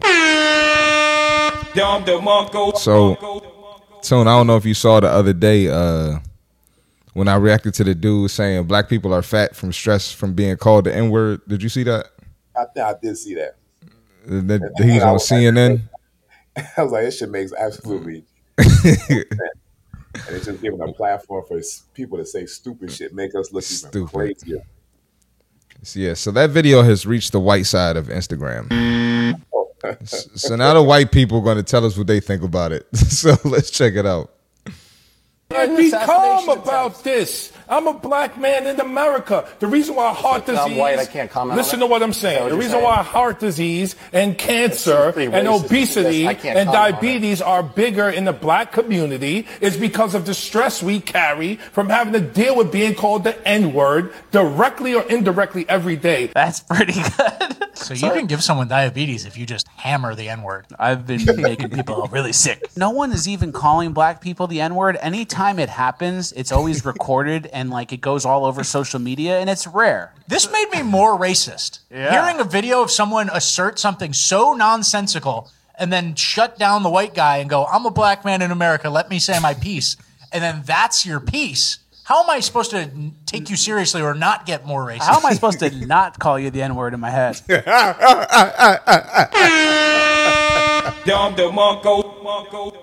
S5: So, Tone, I don't know if you saw the other day uh, when I reacted to the dude saying black people are fat from stress from being called the N-word. Did you see that?
S12: I think I did see that.
S5: That, that he's on C N N.
S12: I was like, this shit makes absolutely sense. And it's just giving a platform for people to say stupid shit, make us look even
S5: Stupid.
S12: crazier.
S5: So, yeah, so that video has reached the white side of Instagram. So now the white people are going to tell us what they think about it. So let's check it out.
S14: Be calm about this. I'm a black man in America. The reason why heart
S18: Because I'm
S14: disease.
S18: white, I can't comment
S14: Listen
S18: on
S14: to
S18: it?
S14: what I'm
S18: Is that
S14: saying.
S18: what
S14: The
S18: you're
S14: reason
S18: saying?
S14: why heart disease and cancer
S18: Pretty
S14: and
S18: racist
S14: obesity
S18: because I can't
S14: and
S18: comment on it.
S14: diabetes are bigger in the black community is because of the stress we carry from having to deal with being called the N-word directly or indirectly every day.
S19: That's pretty good. So you can give someone diabetes if you just hammer the N-word. I've been making people really sick.
S20: No one is even calling black people the N-word. Anytime it happens, it's always recorded and like it goes all over social media, and it's rare.
S19: This made me more racist.
S20: Yeah.
S19: Hearing a video of someone assert something so nonsensical and then shut down the white guy and go, I'm a black man in America, let me say my piece. And then that's your piece. How am I supposed to take you seriously or not get more racist?
S20: How am I supposed to not call you the N-word in my head?
S14: Dom DeMarco, Marco.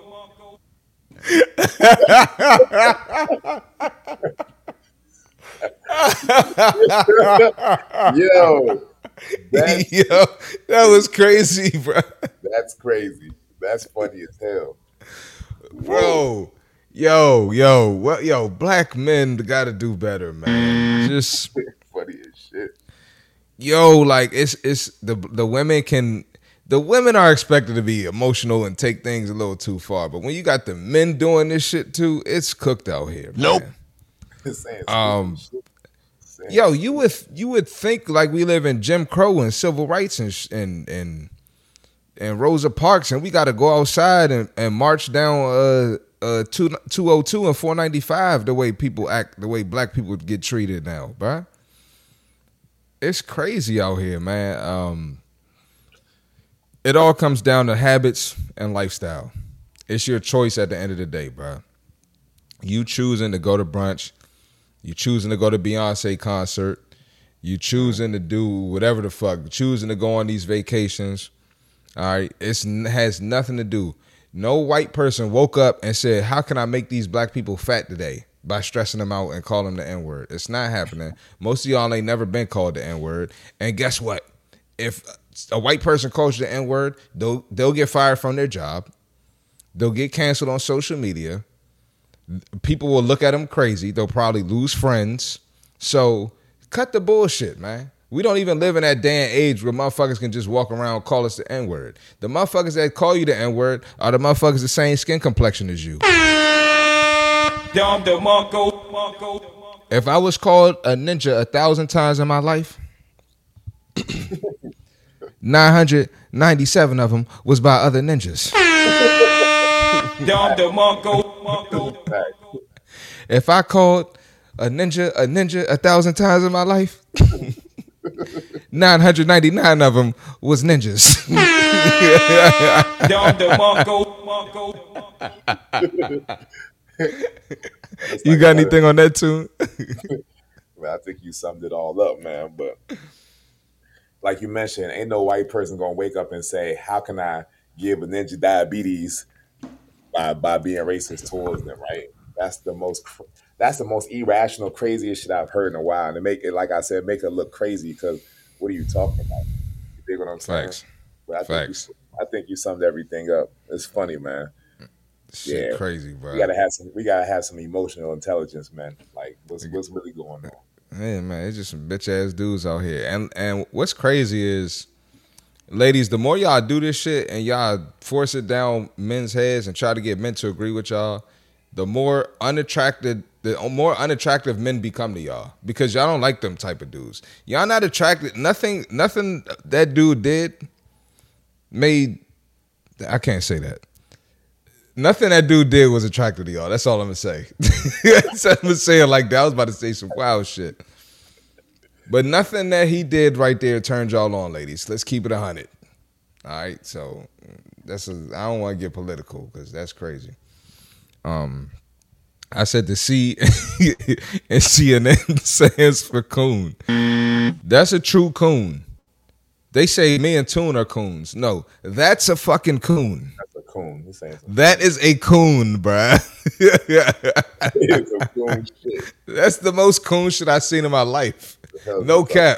S12: Yo, that's,
S5: Yo, that was crazy, bro.
S12: that's crazy. That's funny as hell.
S5: Bro, yo, yo, what, yo, black men got to do better, man. Just
S12: funny as shit.
S5: Yo, like it's it's the the women can the women are expected to be emotional and take things a little too far, but when you got the men doing this shit too, it's cooked out here. Man.
S12: Saying stupid
S5: Um,
S12: shit. Saying
S5: yo, you would you would think like we live in Jim Crow and civil rights and sh- and and and Rosa Parks, and we got to go outside and, and march down uh uh two two oh two and four ninety five the way people act, the way black people get treated now, bruh. It's crazy out here, man. Um, it all comes down to habits and lifestyle. It's your choice at the end of the day, bro. You choosing to go to brunch, you choosing to go to Beyonce concert, you choosing to do whatever the fuck, choosing to go on these vacations. All right, it's it has nothing to do. No white person woke up and said, "How can I make these black people fat today?" By stressing them out and calling them the N-word. It's not happening. Most of y'all ain't never been called the N-word. And guess what? If a white person calls you the N-word, they'll, they'll get fired from their job. They'll get canceled on social media. People will look at them crazy. They'll probably lose friends. So cut the bullshit, man. We don't even live in that day and age where motherfuckers can just walk around and call us the N-word. The motherfuckers that call you the N-word are the motherfuckers the same skin complexion as you.
S14: Dom DeMarco, Marco.
S5: If I was called a ninja a thousand times in my life, nine hundred ninety-seven of them was by other ninjas.
S14: Dom DeMarco, Marco.
S5: If I called a ninja a ninja a thousand times in my life, nine hundred ninety-nine of them was ninjas.
S14: Dom DeMarco, Marco.
S5: You got anything on that too?
S12: man. I think you summed it all up, man. But like you mentioned, ain't no white person gonna wake up and say, "How can I give a ninja diabetes by by being racist towards them?" Right? That's the most. That's the most irrational, craziest shit I've heard in a while. And to make it, like I said, make it look crazy because what are you talking about? You dig what I'm saying?
S5: Facts.
S12: But I
S5: Facts.
S12: Think you, I think you summed everything up. It's funny, man.
S5: Shit
S12: Yeah,
S5: crazy, bro.
S12: We gotta have some. We gotta have some emotional intelligence, man. Like what's what's really going on?
S5: Yeah, man, it's just some bitch ass dudes out here. And and what's crazy is, ladies, the more y'all do this shit and y'all force it down men's heads and try to get men to agree with y'all, the more unattracted, the more unattractive men become to y'all because y'all don't like them type of dudes. Y'all not attracted. Nothing, nothing that dude did made. I can't say that. Nothing that dude did was attractive to y'all. That's all I'm gonna say. That's I'm gonna say it like that. I was about to say some wild shit, but nothing that he did right there turned y'all on, ladies. Let's keep it a hundred. All right, so that's a, I don't want to get political because that's crazy. Um, I said the C and C N N stands for coon. That's a true coon. They say me and Toon are coons. No, that's a fucking coon.
S12: That's a coon. He's saying something.
S5: That is a coon, bruh.
S12: It's a coon shit.
S5: That's the most coon shit I've seen in my life. No cap.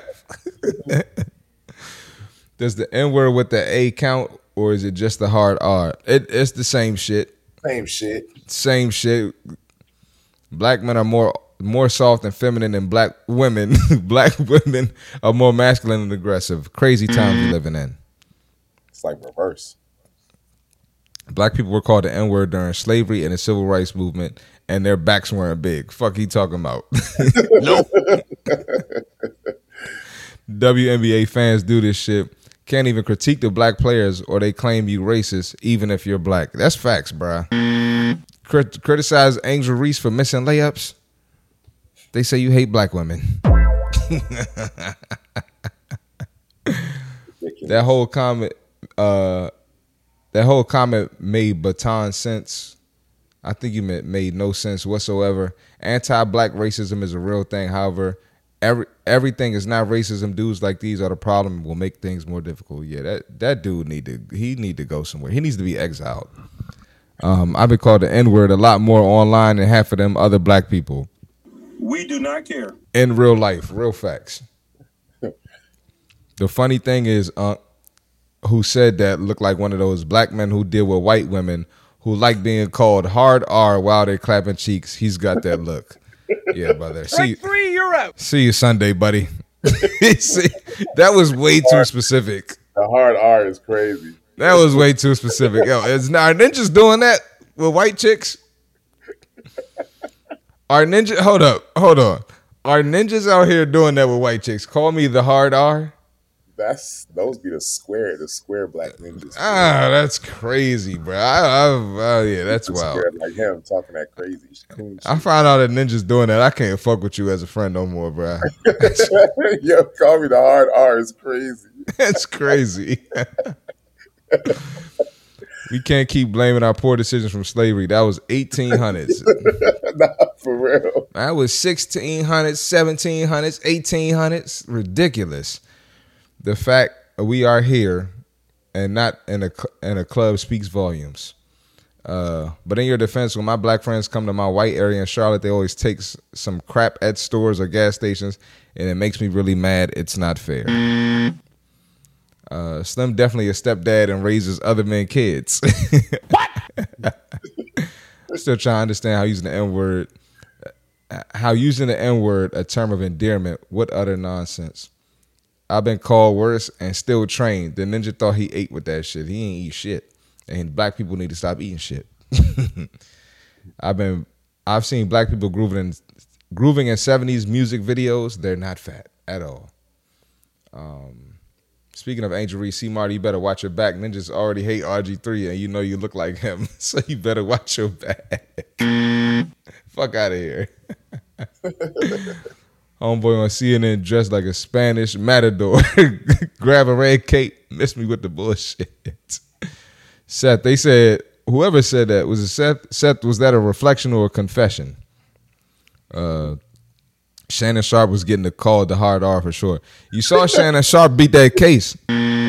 S5: Does the N word with the A count, or is it just the hard R? It, it's the same shit.
S12: Same shit.
S5: Same shit. Black men are more more soft and feminine than black women. Black women are more masculine and aggressive. Crazy times we living in.
S12: It's like reverse.
S5: Black people were called the N-word during slavery and the civil rights movement, and their backs weren't big. Fuck he talking about? Nope. W N B A fans do this shit. Can't even critique the black players or they claim you racist even if you're black. That's facts, bruh. Crit- criticize Angel Reese for missing layups. They say you hate black women. That whole comment, uh, that whole comment made baton sense. I think you meant made no sense whatsoever. Anti-black racism is a real thing. However, every everything is not racism. Dudes like these are the problem. Will make things more difficult. Yeah, that that dude need to he need to go somewhere. He needs to be exiled. Um, I've been called the N-word a lot more online than half of them other black people.
S18: We do not care.
S5: In real life, real facts. The funny thing is, uh, who said that looked like one of those black men who deal with white women who like being called hard R while they're clapping cheeks. He's got that look. Yeah, brother. See,
S18: three, you're out.
S5: See you Sunday, buddy. See, that was way too specific.
S12: The hard R is crazy.
S5: That was way too specific. Yo, is are ninjas doing that with white chicks? Are ninja? Hold up, hold on. Are ninjas out here doing that with white chicks? Call me the hard R.
S12: That's those be the square, the square black ninjas.
S5: Ah, that's crazy, bro. I, I, oh yeah, that's wild.
S12: Square like him talking that crazy shit.
S5: I found out that ninjas doing that. I can't fuck with you as a friend no more, bro.
S12: Yo, call me the hard R is crazy.
S5: That's crazy. We can't keep blaming our poor decisions from slavery. That was eighteen hundreds.
S12: Nah, for real.
S5: That was sixteen hundreds, seventeen hundreds, eighteen hundreds. Ridiculous. The fact we are here and not in a in a club speaks volumes. Uh, but in your defense, when my black friends come to my white area in Charlotte, they always take some crap at stores or gas stations, and it makes me really mad. It's not fair. Uh, Slim definitely a stepdad and raises other men kids. What? Still trying to understand how using the N-word, how using the N-word, a term of endearment, what utter nonsense. I've been called worse and still trained. The ninja thought he ate with that shit. He ain't eat shit. And black people need to stop eating shit. I've been, I've seen black people grooving in, grooving in seventies music videos. They're not fat at all. Um, Speaking of Angel Reese, C. Marty, you better watch your back. Ninjas already hate R G three, and you know you look like him, so you better watch your back. Fuck out of here. Homeboy on C N N dressed like a Spanish matador. Grab a red cape. Miss me with the bullshit. Seth, they said, whoever said that, was it Seth? Seth, was that a reflection or a confession? Uh, Shannon Sharp was getting the call the hard R for sure. You saw Shannon Sharp beat that case.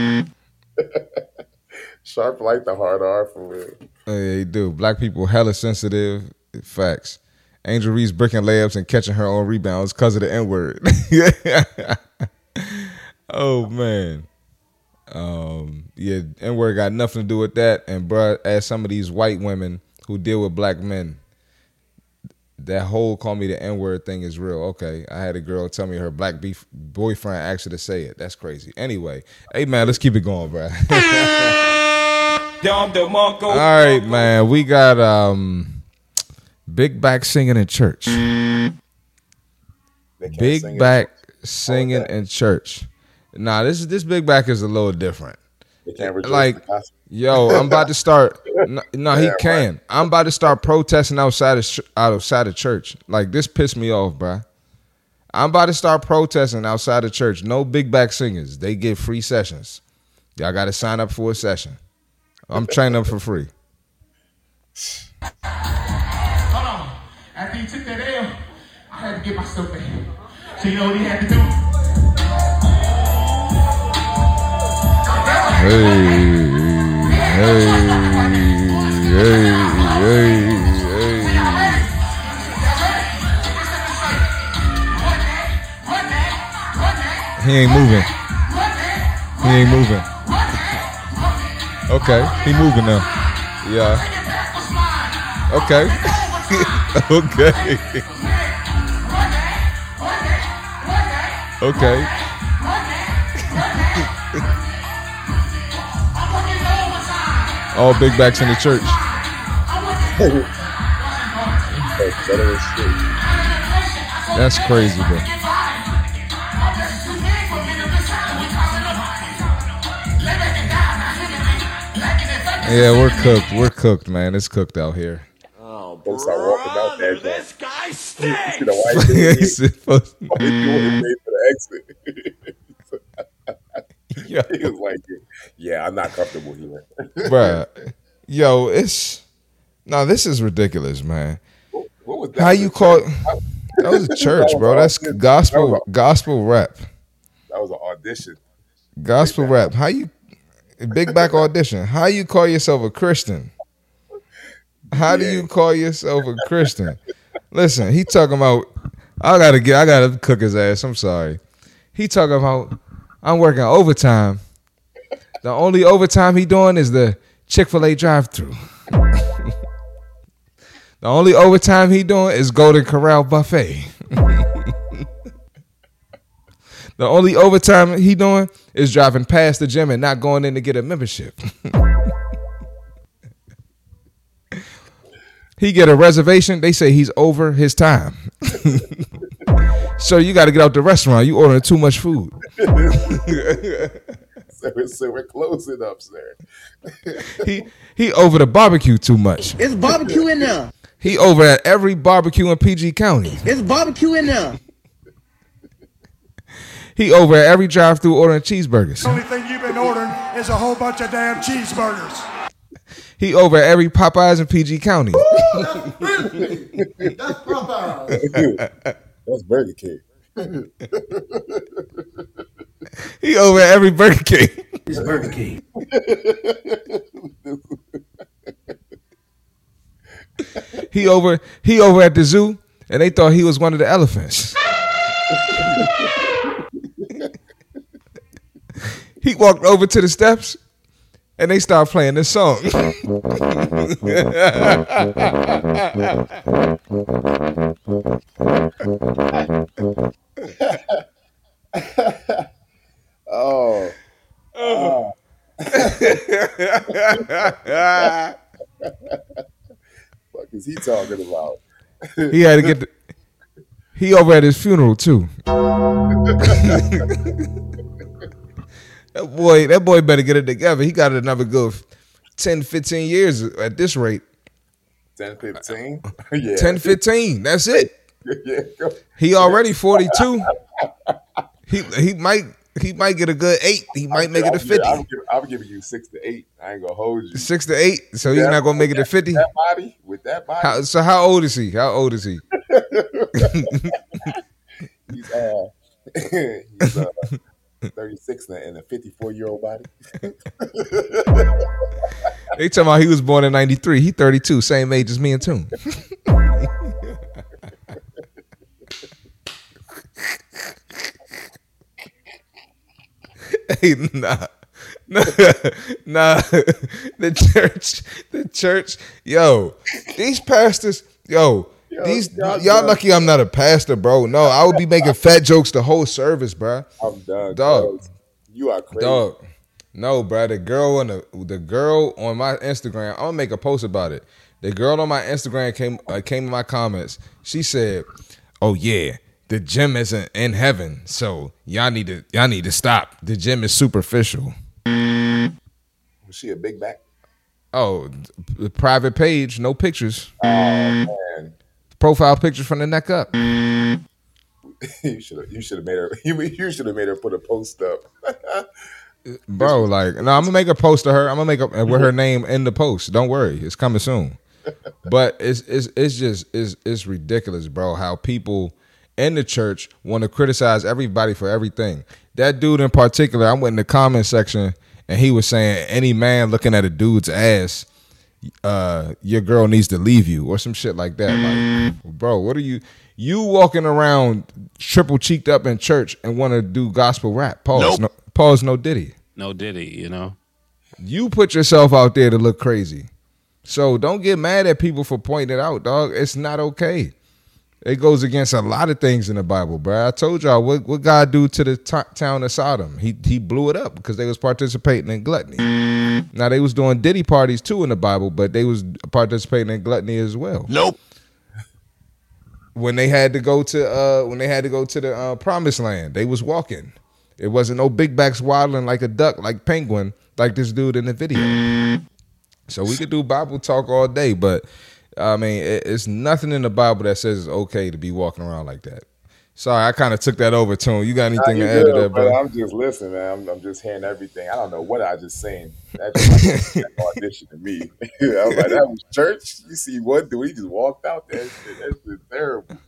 S12: Sharp like the hard R for real.
S5: Oh, yeah, he do. Black people hella sensitive. Facts. Angel Reese breaking layups and catching her own rebounds because of the N-word. Oh, man. Um, yeah, N-word got nothing to do with that. And, bruh, as some of these white women who deal with black men, that whole call me the N-word thing is real. Okay, I had a girl tell me her black beef boyfriend asked her to say it. That's crazy. Anyway, hey, man, let's keep it going, bruh. All right, man, we got um, Big Back singing in church. Big
S12: sing
S5: Back singing in church. Nah, this this Big Back is a little different.
S12: They can't rejoice
S5: Like,
S12: the gospel.
S5: yo, I'm about to start. No, no he
S12: Yeah,
S5: can.
S12: right.
S5: I'm about to start protesting outside of ch- outside of church. Like, this pissed me off, bruh. I'm about to start protesting outside of church. No Big Back singers. They get free sessions. Y'all got to sign up for a session. I'm training them for free.
S21: Hold on. After he took that L, I had to get myself back. So you know what he had to do?
S5: Hey, hey, hey, hey, hey. He ain't moving. He ain't moving. Okay, he moving now. Yeah. Okay. Okay. Okay. All Big Backs in the church. That's crazy, bro. Yeah, we're cooked. We're cooked, man. It's cooked out here.
S12: Oh, bro, start walking out that this
S21: guy
S12: stinks. You know why he did
S5: He's
S12: it?
S5: supposed-
S12: Why he doing it for the exit?
S5: Yo.
S12: He was like, "Yeah, I'm not comfortable here."
S5: Bruh. Yo, it's no, this is ridiculous, man.
S12: What was that?
S5: How you call that was a church, bro. That's gospel gospel rap.
S12: That was an audition.
S5: Gospel rap. How you Big Back audition? How you call yourself a Christian? How do you call yourself a Christian? Listen, he talking about I gotta get I gotta cook his ass. I'm sorry. He talking about I'm working overtime. The only overtime he doing is the Chick-fil-A drive-thru. The only overtime he doing is Golden Corral buffet. The only overtime he doing is driving past the gym and not going in to get a membership. He get a reservation, they say he's over his time. So you got to get out the restaurant. You ordering too much food.
S12: so, so we're closing up, sir.
S5: He he over the barbecue too much.
S10: It's barbecue in there.
S5: He over at every barbecue in P G County.
S10: It's barbecue in there.
S5: He over at every drive-thru ordering cheeseburgers.
S21: The only thing you've been ordering is a whole bunch of damn cheeseburgers.
S5: He over at every Popeyes in P G County.
S21: That's really, that's Popeyes.
S12: That's Burger King.
S5: He over at every Burger King.
S10: It's Burger King.
S5: He over he over at the zoo and they thought he was one of the elephants. He walked over to the steps and they started playing this song.
S12: Oh. Oh. What is he talking about?
S5: He had to get the, he over at his funeral too. That boy, that boy better get it together. He got another good ten, fifteen years at this rate.
S12: ten, fifteen? Yeah.
S5: ten, fifteen. That's it.
S12: Yeah, go.
S5: He already forty-two. He he might he might get a good eight. He might make it to fifty.
S12: I'm giving, I'm giving you six to eight. I ain't gonna hold you.
S5: Six to eight. So he's
S12: That-
S5: not gonna make it to fifty.
S12: With that body, with that body.
S5: How, so how old is he? How old is he?
S12: he's uh, he's uh, thirty-six in a, in a fifty-four year old body.
S5: They talking about he was born in ninety-three. He thirty-two, same age as me and Toon. Hey, nah. Nah, nah, the church, the church, yo, these pastors, yo, yo these y'all, y'all lucky I'm not a pastor, bro. No, I would be making fat jokes the whole service, bro.
S12: I'm done,
S5: dog.
S12: Bro. You are crazy,
S5: dog. No, bro. The girl on the the girl on my Instagram, I'm gonna make a post about it. The girl on my Instagram came uh, came in my comments. She said, "Oh yeah, the gym isn't in heaven, so y'all need to y'all need to stop. The gym is superficial."
S12: Was she a big back?
S5: Oh, the private page, no pictures.
S12: Oh man,
S5: profile pictures from the neck up.
S12: you should have you should have made her you, you should have made her put a post up.
S5: Bro, like, no, I'm gonna make a post of her. I'm gonna make a with her name in the post. Don't worry, it's coming soon. But it's it's it's just it's it's ridiculous, bro. How people in the church want to criticize everybody for everything. That dude in particular, I went in the comment section and he was saying any man looking at a dude's ass, uh, your girl needs to leave you or some shit like that. Like, bro, what are you? You walking around triple cheeked up in church and want to do gospel rap? Pause.
S15: Nope.
S5: No, pause. No Diddy.
S15: No Diddy. You know.
S5: You put yourself out there to look crazy. So don't get mad at people for pointing it out, dog. It's not okay. It goes against a lot of things in the Bible, bro. I told y'all what, what God do to the t- town of Sodom. He he blew it up because they was participating in gluttony. Now they was doing Diddy parties too in the Bible, but they was participating in gluttony as well.
S15: Nope.
S5: When they had to go to uh, when they had to go to the uh, promised land, they was walking. It wasn't no big backs waddling like a duck, like Penguin, like this dude in the video. So we could do Bible talk all day, but I mean, it, it's nothing in the Bible that says it's okay to be walking around like that. Sorry, I kind of took that over, Tune. You got anything
S12: nah,
S5: to add
S12: good,
S5: to that, bro?
S12: I'm just listening, man. I'm, I'm just hearing everything. I don't know what I just saying. That's like an audition to me. I was like, that was church. You see one dude, he just walked out there. That's just terrible.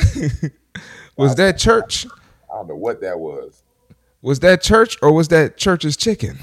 S5: Was that church?
S12: I don't know what that was.
S5: Was that church or was that church's chicken?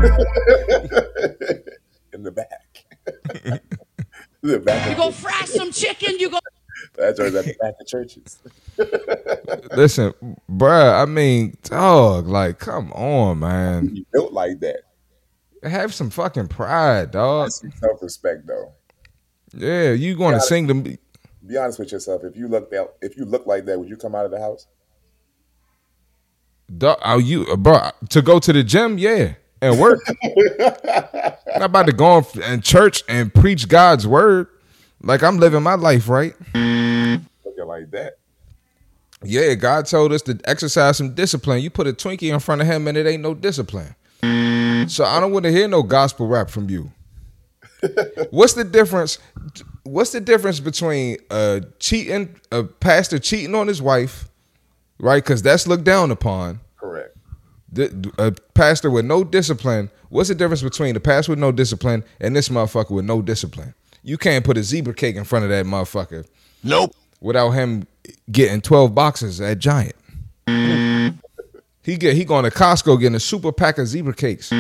S12: In the back. The back
S10: you gonna fry some chicken? You go.
S12: That's right at the back of churches.
S5: Listen, bruh, I mean, dog, like, come on, man.
S12: You built like that.
S5: Have some fucking pride, dog.
S12: That's some self-respect, though.
S5: Yeah, you going to sing them.
S12: Be honest with yourself. If you look that, if you look like that, would you come out of the house?
S5: Dog, are you, bro, to go to the gym? Yeah. And work. I'm not about to go in church and preach God's word. Like I'm living my life, right?
S12: Looking like that.
S5: Yeah, God told us to exercise some discipline. You put a Twinkie in front of him and it ain't no discipline. So I don't want to hear no gospel rap from you. What's the difference? What's the difference between a cheating, a pastor cheating on his wife, right? Because that's looked down upon.
S12: Correct.
S5: The, a pastor with no discipline. What's the difference between the pastor with no discipline and this motherfucker with no discipline? You can't put a zebra cake in front of that motherfucker.
S15: Nope.
S5: Without him getting twelve boxes at Giant. he get he going to Costco getting a super pack of zebra cakes.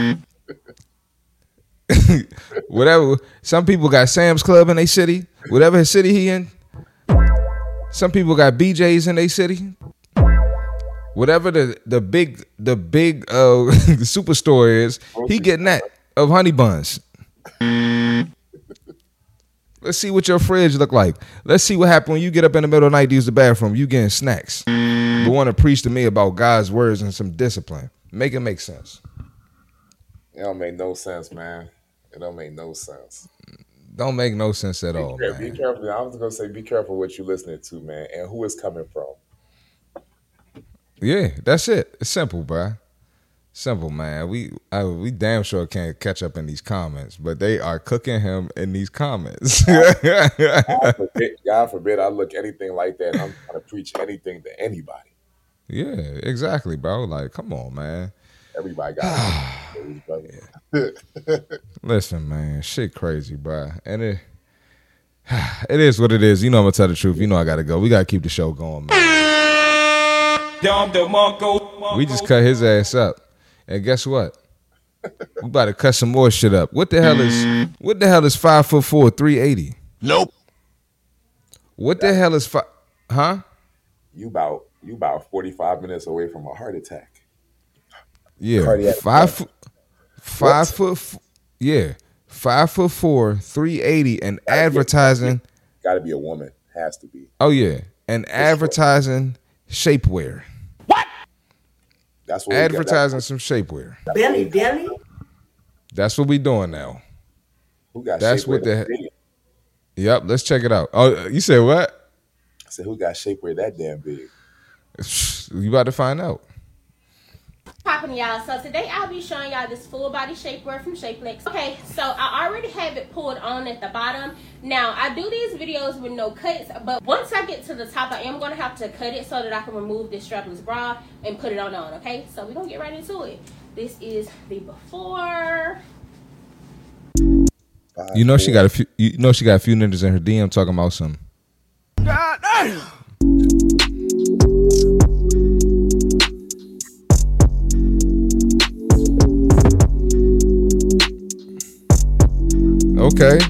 S5: Whatever. Some people got Sam's Club in their city. Whatever his city he in. Some people got B J's in their city. Whatever the, the big the big uh the superstore is, he getting that of honey buns. Let's see what your fridge look like. Let's see what happened when you get up in the middle of the night to use the bathroom. You getting snacks. But want to preach to me about God's words and some discipline. Make it make sense.
S12: It don't make no sense, man. It don't make no sense.
S5: Don't make no sense at
S12: be
S5: all,
S12: careful,
S5: man.
S12: Be careful. I was gonna say, be careful what you're listening to, man, and who it's coming from.
S5: Yeah, that's it. It's simple, bro. Simple, man. We I, we damn sure can't catch up in these comments, but they are cooking him in these comments.
S12: God, forbid, God forbid I look anything like that. I'm trying to preach anything to anybody.
S5: Yeah, exactly, bro. Like, come on, man.
S12: Everybody got it.
S5: Listen, man, shit crazy, bro. And it it is what it is. You know I'm gonna tell the truth. You know I gotta go. We gotta keep the show going, man. We just cut his ass up. And guess what? We about to cut some more shit up. What the hell is what the hell is five foot four, three eighty?
S12: Nope.
S5: What the hell is five? Huh?
S12: You about you about forty five minutes away from a heart attack.
S5: Yeah,
S12: Cardiac
S5: five
S12: arrest.
S5: foot, five
S12: What?
S5: foot. f- Yeah, five foot four, three eighty, and advertising.
S12: Got to be a woman. Has to be.
S5: Oh yeah, and advertising shapewear.
S12: That's what we got.
S5: Advertising some shapewear.
S10: Belly, belly.
S5: That's what we doing now.
S12: Who got
S5: That's
S12: shapewear
S5: what the.
S12: that big?
S5: Yep, let's check it out. Oh, you said what?
S12: I said, who got shapewear that damn big?
S5: You about to find out.
S13: Popping y'all. So today I'll be showing y'all this full body shapewear from Shapelex. Okay, so I already have it pulled on at the bottom. Now I do these videos with no cuts, but once I get to the top, I am gonna have to cut it so that I can remove this strapless bra and put it on on. Okay, so we're gonna get right into it. This is the before.
S5: You know she got a few. You know she got a few ninjas in her D M talking about something.
S10: God damn.
S5: Okay.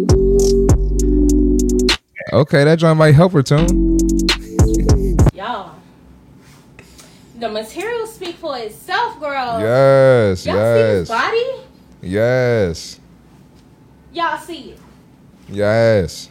S5: Okay, that joint might help her tune.
S13: Y'all, the materials speak for itself, girl.
S5: Yes,
S13: Y'all see this
S5: yes,
S13: body?
S5: yes,
S13: Y'all see it?
S5: yes.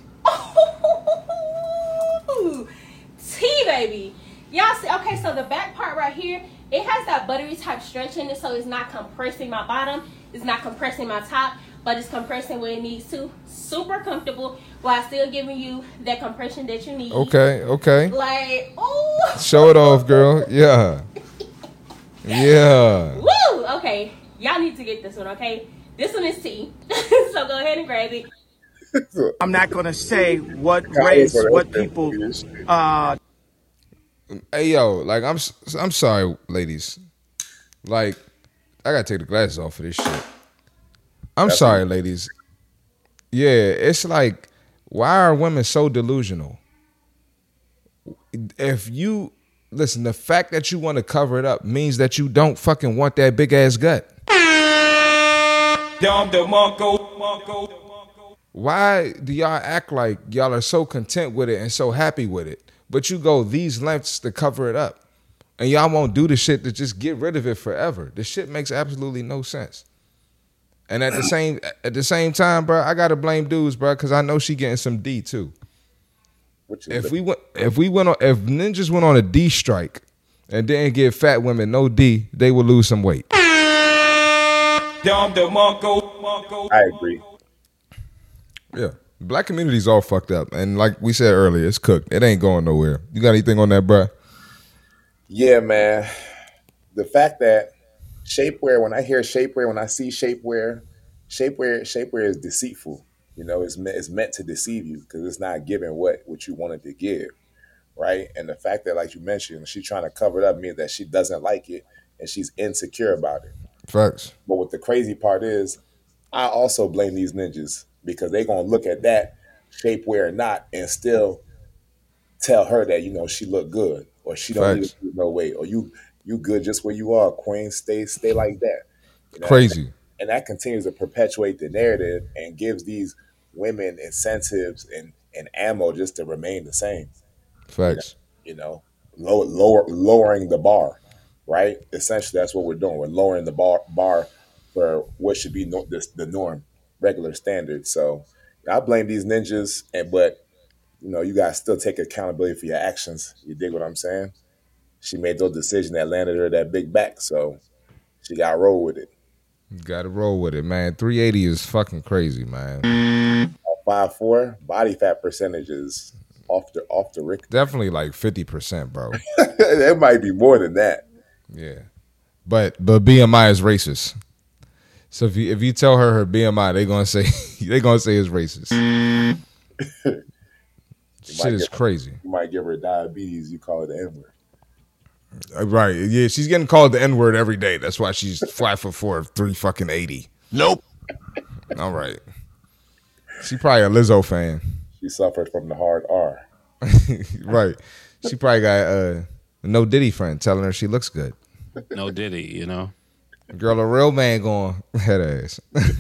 S13: Ooh, T baby. Y'all see? Okay, so the back part right here, it has that buttery type stretch in it, so it's not compressing my bottom, it's not compressing my top, but it's compressing where it needs to. Super comfortable while still giving you that compression that you need.
S5: Okay, okay.
S13: Like, ooh.
S5: Show it off, girl. Yeah, yeah.
S13: Woo! Okay, y'all need to get this one, okay? This one is T. So go ahead and grab it.
S7: I'm not gonna say what race, what people. Uh,
S5: Hey yo, like I'm, s- I'm sorry, ladies. Like, I gotta take the glasses off for this shit. I'm
S12: That's
S5: sorry, ladies. Yeah, it's like, why are women so delusional? If you listen, the fact that you want to cover it up means that you don't fucking want that big ass gut. Why do y'all act like y'all are so content with it and so happy with it, but you go these lengths to cover it up, and y'all won't do the shit to just get rid of it forever? The shit makes absolutely no sense. And at the same at the same time, bro, I gotta blame dudes, bro, because I know she getting some D too. If we went, if we went on, if ninjas went on a D strike and didn't give fat women no D, they would lose some weight.
S12: I agree.
S5: Yeah, black community's all fucked up, and like we said earlier, it's cooked. It ain't going nowhere. You got anything on that, bro?
S12: Yeah, man. The fact that shapewear, when I hear shapewear, when I see shapewear, shapewear, shapewear is deceitful. You know, it's meant, it's meant to deceive you because it's not giving what, what you wanted to give, right? And the fact that, like you mentioned, she's trying to cover it up means that she doesn't like it and she's insecure about it.
S5: Facts.
S12: But what the crazy part is, I also blame these ninjas because they're going to look at that shapewear or not and still tell her that, you know, she look good or she don't need
S5: Facts.
S12: to lose no weight or you you good just where you are, queen. Stay stay like that. You know?
S5: Crazy.
S12: And that continues to perpetuate the narrative and gives these women incentives and, and ammo just to remain the same.
S5: Facts.
S12: You know, low, lower lowering the bar, right? Essentially, that's what we're doing. We're lowering the bar bar for what should be no, this, the norm, regular standard. So I blame these ninjas, and but you know, you guys still take accountability for your actions. You dig what I'm saying? She made those decisions that landed her that big back, so she got to roll with it.
S5: Got to roll with it, man. three eighty is fucking crazy, man.
S12: five four, body fat percentage is off the off the Rick.
S5: Definitely like fifty percent, bro.
S12: It might be more than that.
S5: Yeah, but but B M I is racist. So if you if you tell her her B M I, they gonna say they gonna say it's racist. Shit is crazy.
S12: You might give her diabetes. You call it the N word.
S5: Right? Yeah, she's getting called the N word every day. That's why she's five foot four, three fucking eighty.
S12: Nope.
S5: All right. She probably a Lizzo fan.
S12: She suffered from the hard R.
S5: Right. She probably got uh No Diddy friend telling her she looks good.
S15: No Diddy, you know.
S5: Girl, a real man going head ass.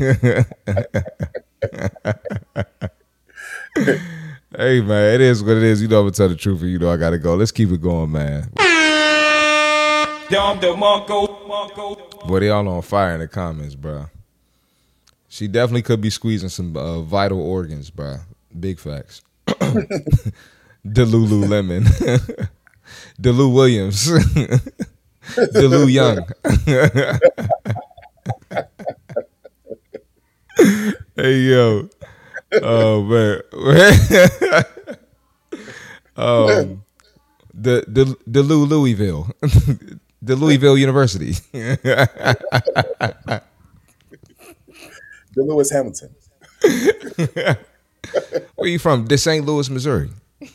S5: Hey man, it is what it is. You know I'm gonna tell the truth, and you know I gotta go. Let's keep it going, man. Boy, they all on fire in the comments, bro. She definitely could be squeezing some uh, vital organs, bro. Big facts. Delulu Lemon, Delu Williams, Delu Young. Hey yo. Oh man. um the the the Lou Louisville. The Louisville University.
S12: The Lewis Hamilton.
S5: Where you from? The Saint Louis, Missouri.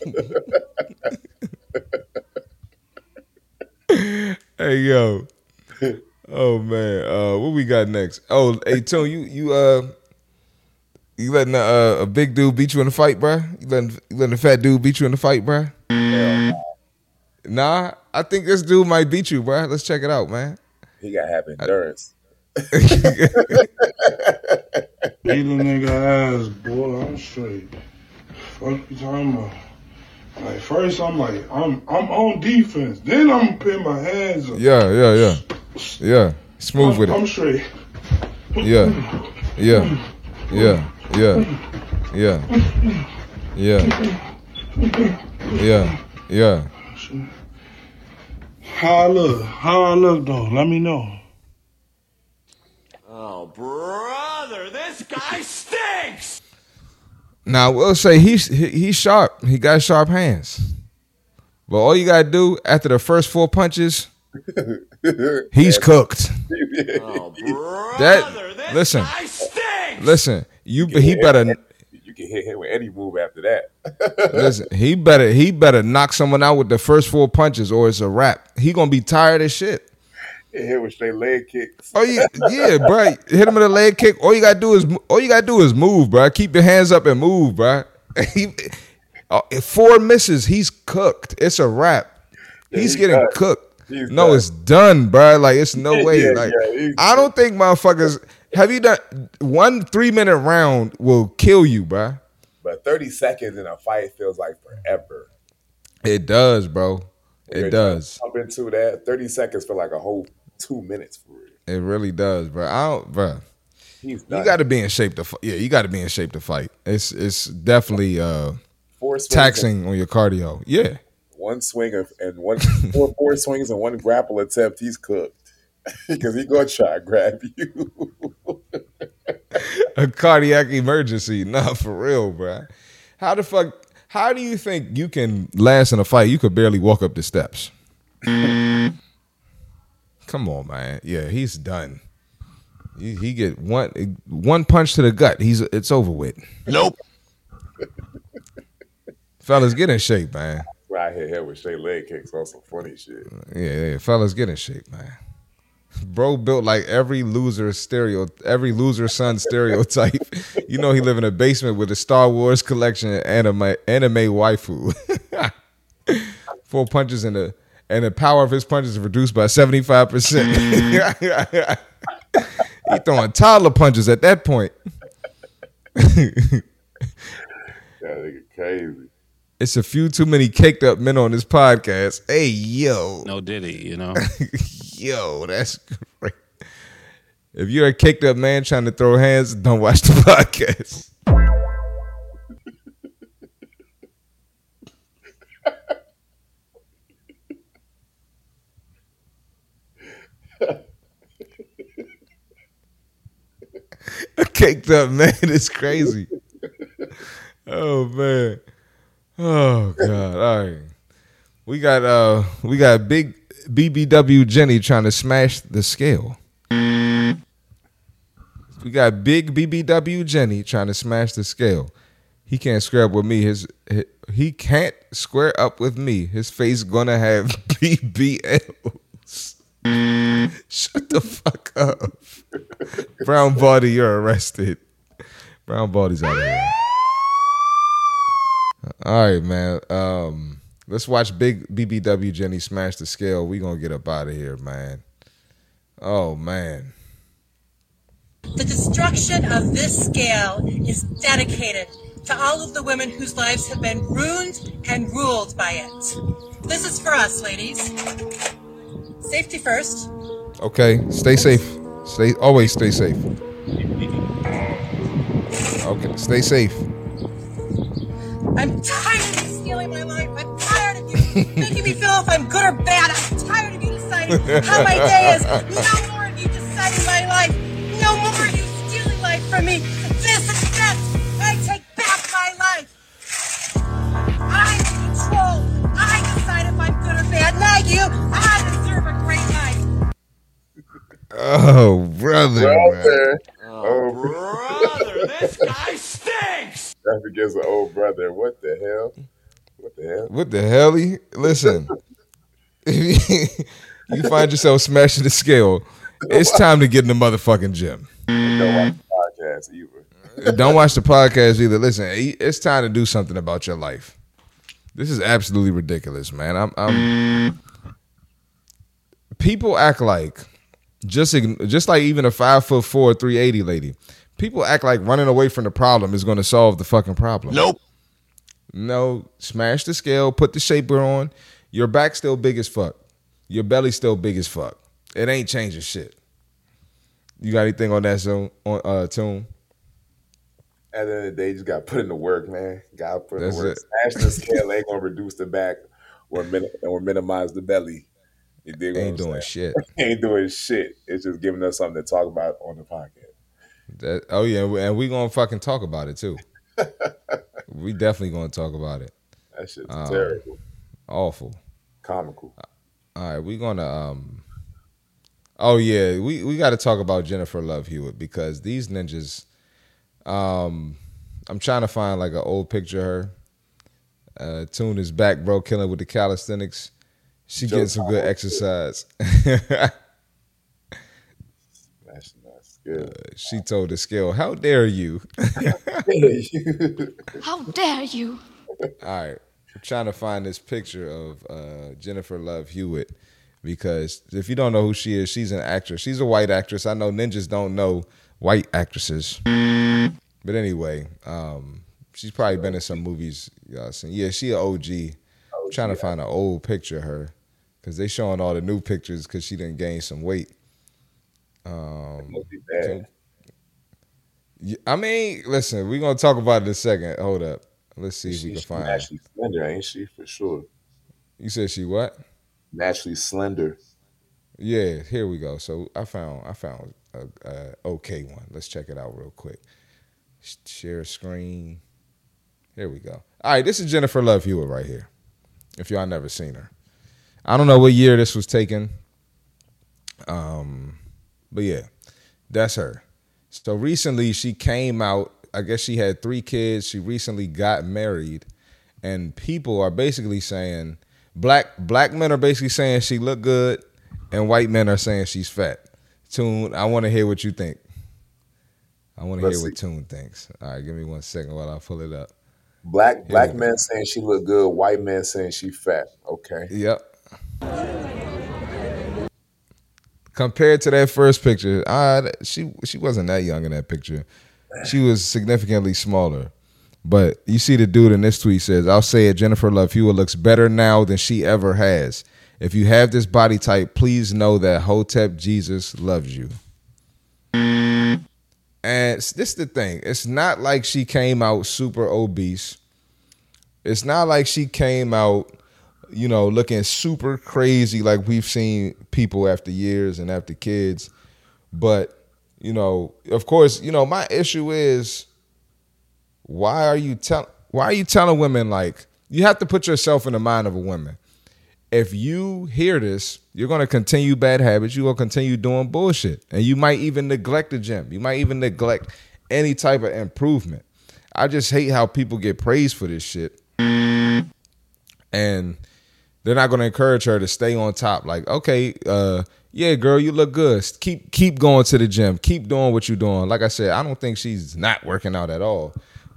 S5: Hey yo. Oh man. Uh what we got next? Oh, hey Tune, you you uh You letting uh, a big dude beat you in the fight, bro? You letting, you letting a fat dude beat you in the fight, bro?
S12: Yeah.
S5: Nah, I think this dude might beat you, bro. Let's check it out, man.
S12: He got to have endurance.
S3: Beat a nigga ass, boy. I'm straight. Fuck you talking about? Like first, I'm like, I'm I'm on defense. Then I'm putting my hands up.
S5: Yeah, yeah, yeah, yeah. Smooth
S3: I'm,
S5: with it.
S3: I'm straight.
S5: Yeah, yeah, yeah, yeah, yeah, yeah, yeah, yeah.
S3: How I look? How I look though? Let me know.
S21: Oh, brother, this guy stinks!
S5: Now, we'll say he's he, he's sharp. He got sharp hands. But all you gotta do after the first four punches, he's cooked.
S21: Oh, brother,
S5: That
S21: this
S5: listen,
S21: guy stinks!
S5: listen. You
S12: You
S5: he
S12: can
S5: better
S12: hit- You can hit him with any move after that.
S5: listen. He better he better knock someone out with the first four punches, or it's a wrap. He gonna be tired as shit.
S12: Hit him with straight leg kicks.
S5: Oh yeah, yeah, bro. Hit him with a leg kick. All you gotta do is all you gotta do is move, bro. Keep your hands up and move, bro. He, uh, if four misses, he's cooked. It's a wrap. He's,
S12: he's
S5: getting
S12: done.
S5: cooked.
S12: He's
S5: no,
S12: done.
S5: it's done, bro. Like it's no
S12: Yeah,
S5: way.
S12: yeah,
S5: like
S12: yeah, he's
S5: I don't think motherfuckers have you done one three minute round will kill you, bro.
S12: But thirty seconds in a fight feels like forever.
S5: It does, bro.
S12: When
S5: It
S12: you're
S5: does.
S12: Up into that, thirty seconds feel like a whole two minutes for real.
S5: It really does, bro. I don't, bro.
S12: He's
S5: You
S12: done.
S5: got to be in shape to fight. Yeah, you got to be in shape to fight. It's it's definitely uh,
S12: Four swings
S5: taxing on your cardio. Yeah.
S12: One swing of, and one four, four swings and one grapple attempt, he's cooked. Because he gonna try to grab you.
S5: A cardiac emergency. Nah, for real, bro. How the fuck? How do you think you can last in a fight? You could barely walk up the steps. Come on, man. Yeah, he's done. He, he get one one punch to the gut. He's it's over with.
S12: Nope.
S5: Fellas, get in shape, man.
S12: Right here, here with straight leg kicks on some funny shit.
S5: Yeah, yeah, fellas, get in shape, man. Bro built like every loser stereo, every loser son stereotype. You know he live in a basement with a Star Wars collection and anime anime waifu. Four punches and the and the power of his punches is reduced by seventy-five percent. He throwing toddler punches at that point.
S12: That nigga crazy.
S5: It's a few too many caked up men on this podcast. Hey, yo.
S15: No Diddy, you know.
S5: Yo, that's great. If you're a caked up man trying to throw hands, don't watch the podcast. A caked up man is crazy. Oh man. Oh God. All right. We got uh we got big B B W Jenny trying to smash the scale. We got big B B W Jenny trying to smash the scale. He can't square up with me. His he can't square up with me. His face gonna have B B Ls. Shut the fuck up. Brown Body, you're arrested. Brown Body's out of here. All right, man. Um, Let's watch Big B B W Jenny smash the scale. We gonna get up out of here, man. Oh man.
S4: The destruction of this scale is dedicated to all of the women whose lives have been ruined and ruled by it. This is for us, ladies. Safety first.
S5: Okay, stay safe. Stay always stay safe. Okay, stay safe.
S4: I'm tired of you stealing my life. I'm tired of you making me feel if I'm good or bad. I'm tired of you deciding how my day is. No more of you deciding my life. No more of you stealing life from me. This is it. I take back my life. I'm in control. I decide if I'm good or bad. Not you. I deserve a great life.
S5: Oh, brother.
S12: Brother.
S21: Oh, brother, this guy stinks.
S12: That's against an old brother. What the hell? What the hell?
S5: What the hell? He- Listen, if you, you find yourself smashing the scale, it's time to get in the motherfucking gym.
S12: Don't watch the podcast either.
S5: Don't watch the podcast either. Listen, it's time to do something about your life. This is absolutely ridiculous, man. I'm, I'm people act like just just like even a five foot four, three eighty lady. People act like running away from the problem is going to solve the fucking problem.
S17: Nope.
S5: No, smash the scale, put the shaper on. Your back's still big as fuck. Your belly's still big as fuck. It ain't changing shit. You got anything on that zone on uh tune?
S12: At the end of the day, you just got to put in the work, man. Got to put in
S5: That's
S12: the work.
S5: it.
S12: Smash the scale ain't going to reduce the back or, min- or minimize the belly. You dig what
S5: Ain't
S12: I'm
S5: doing
S12: saying?
S5: shit.
S12: Ain't doing shit. It's just giving us something to talk about on the podcast.
S5: That, oh yeah, and we gonna fucking talk about it too. We definitely gonna talk about it.
S12: That shit's
S5: Um,
S12: terrible.
S5: Awful.
S12: Comical.
S5: All right, we gonna um. Oh yeah, we we got to talk about Jennifer Love Hewitt because these ninjas. Um, I'm trying to find like an old picture of her. Uh, Tune is back, bro, killing with the calisthenics. She
S12: Joe
S5: getting some good
S12: Tomahawk.
S5: exercise.
S12: That's, that's good.
S5: Uh, she told the scale, "How dare you?"
S11: How dare you?
S5: All right, I'm trying to find this picture of uh, Jennifer Love Hewitt because if you don't know who she is, she's an actress. She's a white actress. I know ninjas don't know white actresses, but anyway, um, she's probably been in some movies. Y'all seen? Yeah, she an O G. I'm trying to find an old picture of her because they showing all the new pictures because she didn't gain some weight. Um,
S12: Must be bad.
S5: yeah, I mean, listen, we're gonna talk about it in a second. Hold up. Let's see if we can
S12: She's
S5: find her.
S12: naturally slender, ain't she? For sure.
S5: You said she what?
S12: Naturally slender.
S5: Yeah, here we go. So I found I found a, a okay one. Let's check it out real quick. Sh- Share screen. Here we go. All right, this is Jennifer Love Hewitt right here. If y'all never seen her, I don't know what year this was taken. Um, but yeah, that's her. So recently she came out. I guess she had three kids. She recently got married, and people are basically saying black black men are basically saying she look good, and white men are saying she's fat. Tune, I want to hear what you think. I want to hear
S12: Let's
S5: what
S12: see.
S5: Tune thinks. All right, give me one second while I pull it up.
S12: Black black
S5: we go.
S12: men saying she look good. White men saying she fat. Okay.
S5: Yep. Compared to that first picture, uh, she she wasn't that young in that picture. She was significantly smaller. But you see the dude in this tweet says, I'll say it, Jennifer Love Hewitt looks better now than she ever has. If you have this body type, please know that Hotep Jesus loves you. And this is the thing. It's not like she came out super obese. It's not like she came out, you know, looking super crazy like we've seen people after years and after kids. But, you know, of course, you know, my issue is why are you tell why are you telling women, like, you have to put yourself in the mind of a woman. If you hear this, you're going to continue bad habits. You're going to continue doing bullshit. And you might even neglect the gym. You might even neglect any type of improvement. I just hate how people get praised for this shit. And they're not going to encourage her to stay on top. Like, okay, uh, yeah, girl, you look good. Keep keep going to the gym. Keep doing what you're doing. Like I said, I don't think she's not working out at all.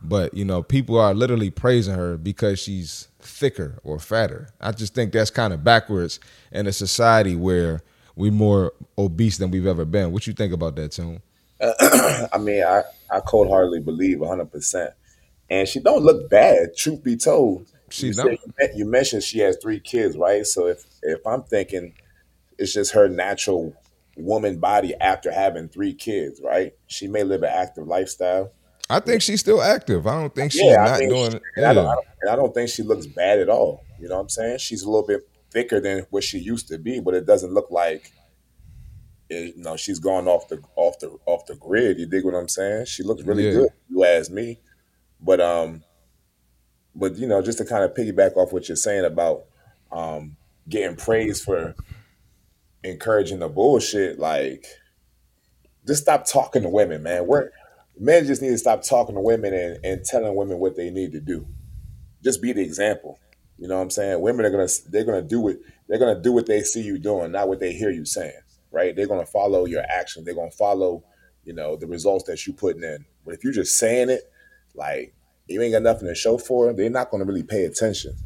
S5: but you know, people are literally praising her because she's thicker or fatter. I just think that's kind of backwards in a society where we're more obese than we've ever been. What you think about that, Tune?
S12: Uh, I mean, I, I cold heartedly believe one hundred percent. And she don't look bad, truth be told.
S5: She
S12: you,
S5: don't.
S12: said, you mentioned she has three kids, right? So if, if I'm thinking it's just her natural woman body after having three kids, right? She may live an active lifestyle.
S5: I think she's still active. I don't think she's
S12: Yeah, I
S5: not
S12: think
S5: doing
S12: she-
S5: it.
S12: and, I don't, I
S5: Yeah.
S12: don't, and I don't think she looks bad at all. You know what I'm saying? She's a little bit thicker than what she used to be, but it doesn't look like it, you know she's gone off the off the off the grid. You dig what I'm saying? She looks really
S5: Yeah.
S12: good. If you ask me, but um, but you know, just to kind of piggyback off what you're saying about um getting praised for encouraging the bullshit, like just stop talking to women, man. We're men just need to stop talking to women and, and telling women what they need to do. Just be the example. You know what I'm saying? Women are gonna they're gonna do it. They're gonna do what they see you doing, not what they hear you saying. Right? They're gonna follow your action. They're gonna follow, you know, the results that you're putting in. But if you're just saying it, like you ain't got nothing to show for it, they're not gonna really pay attention.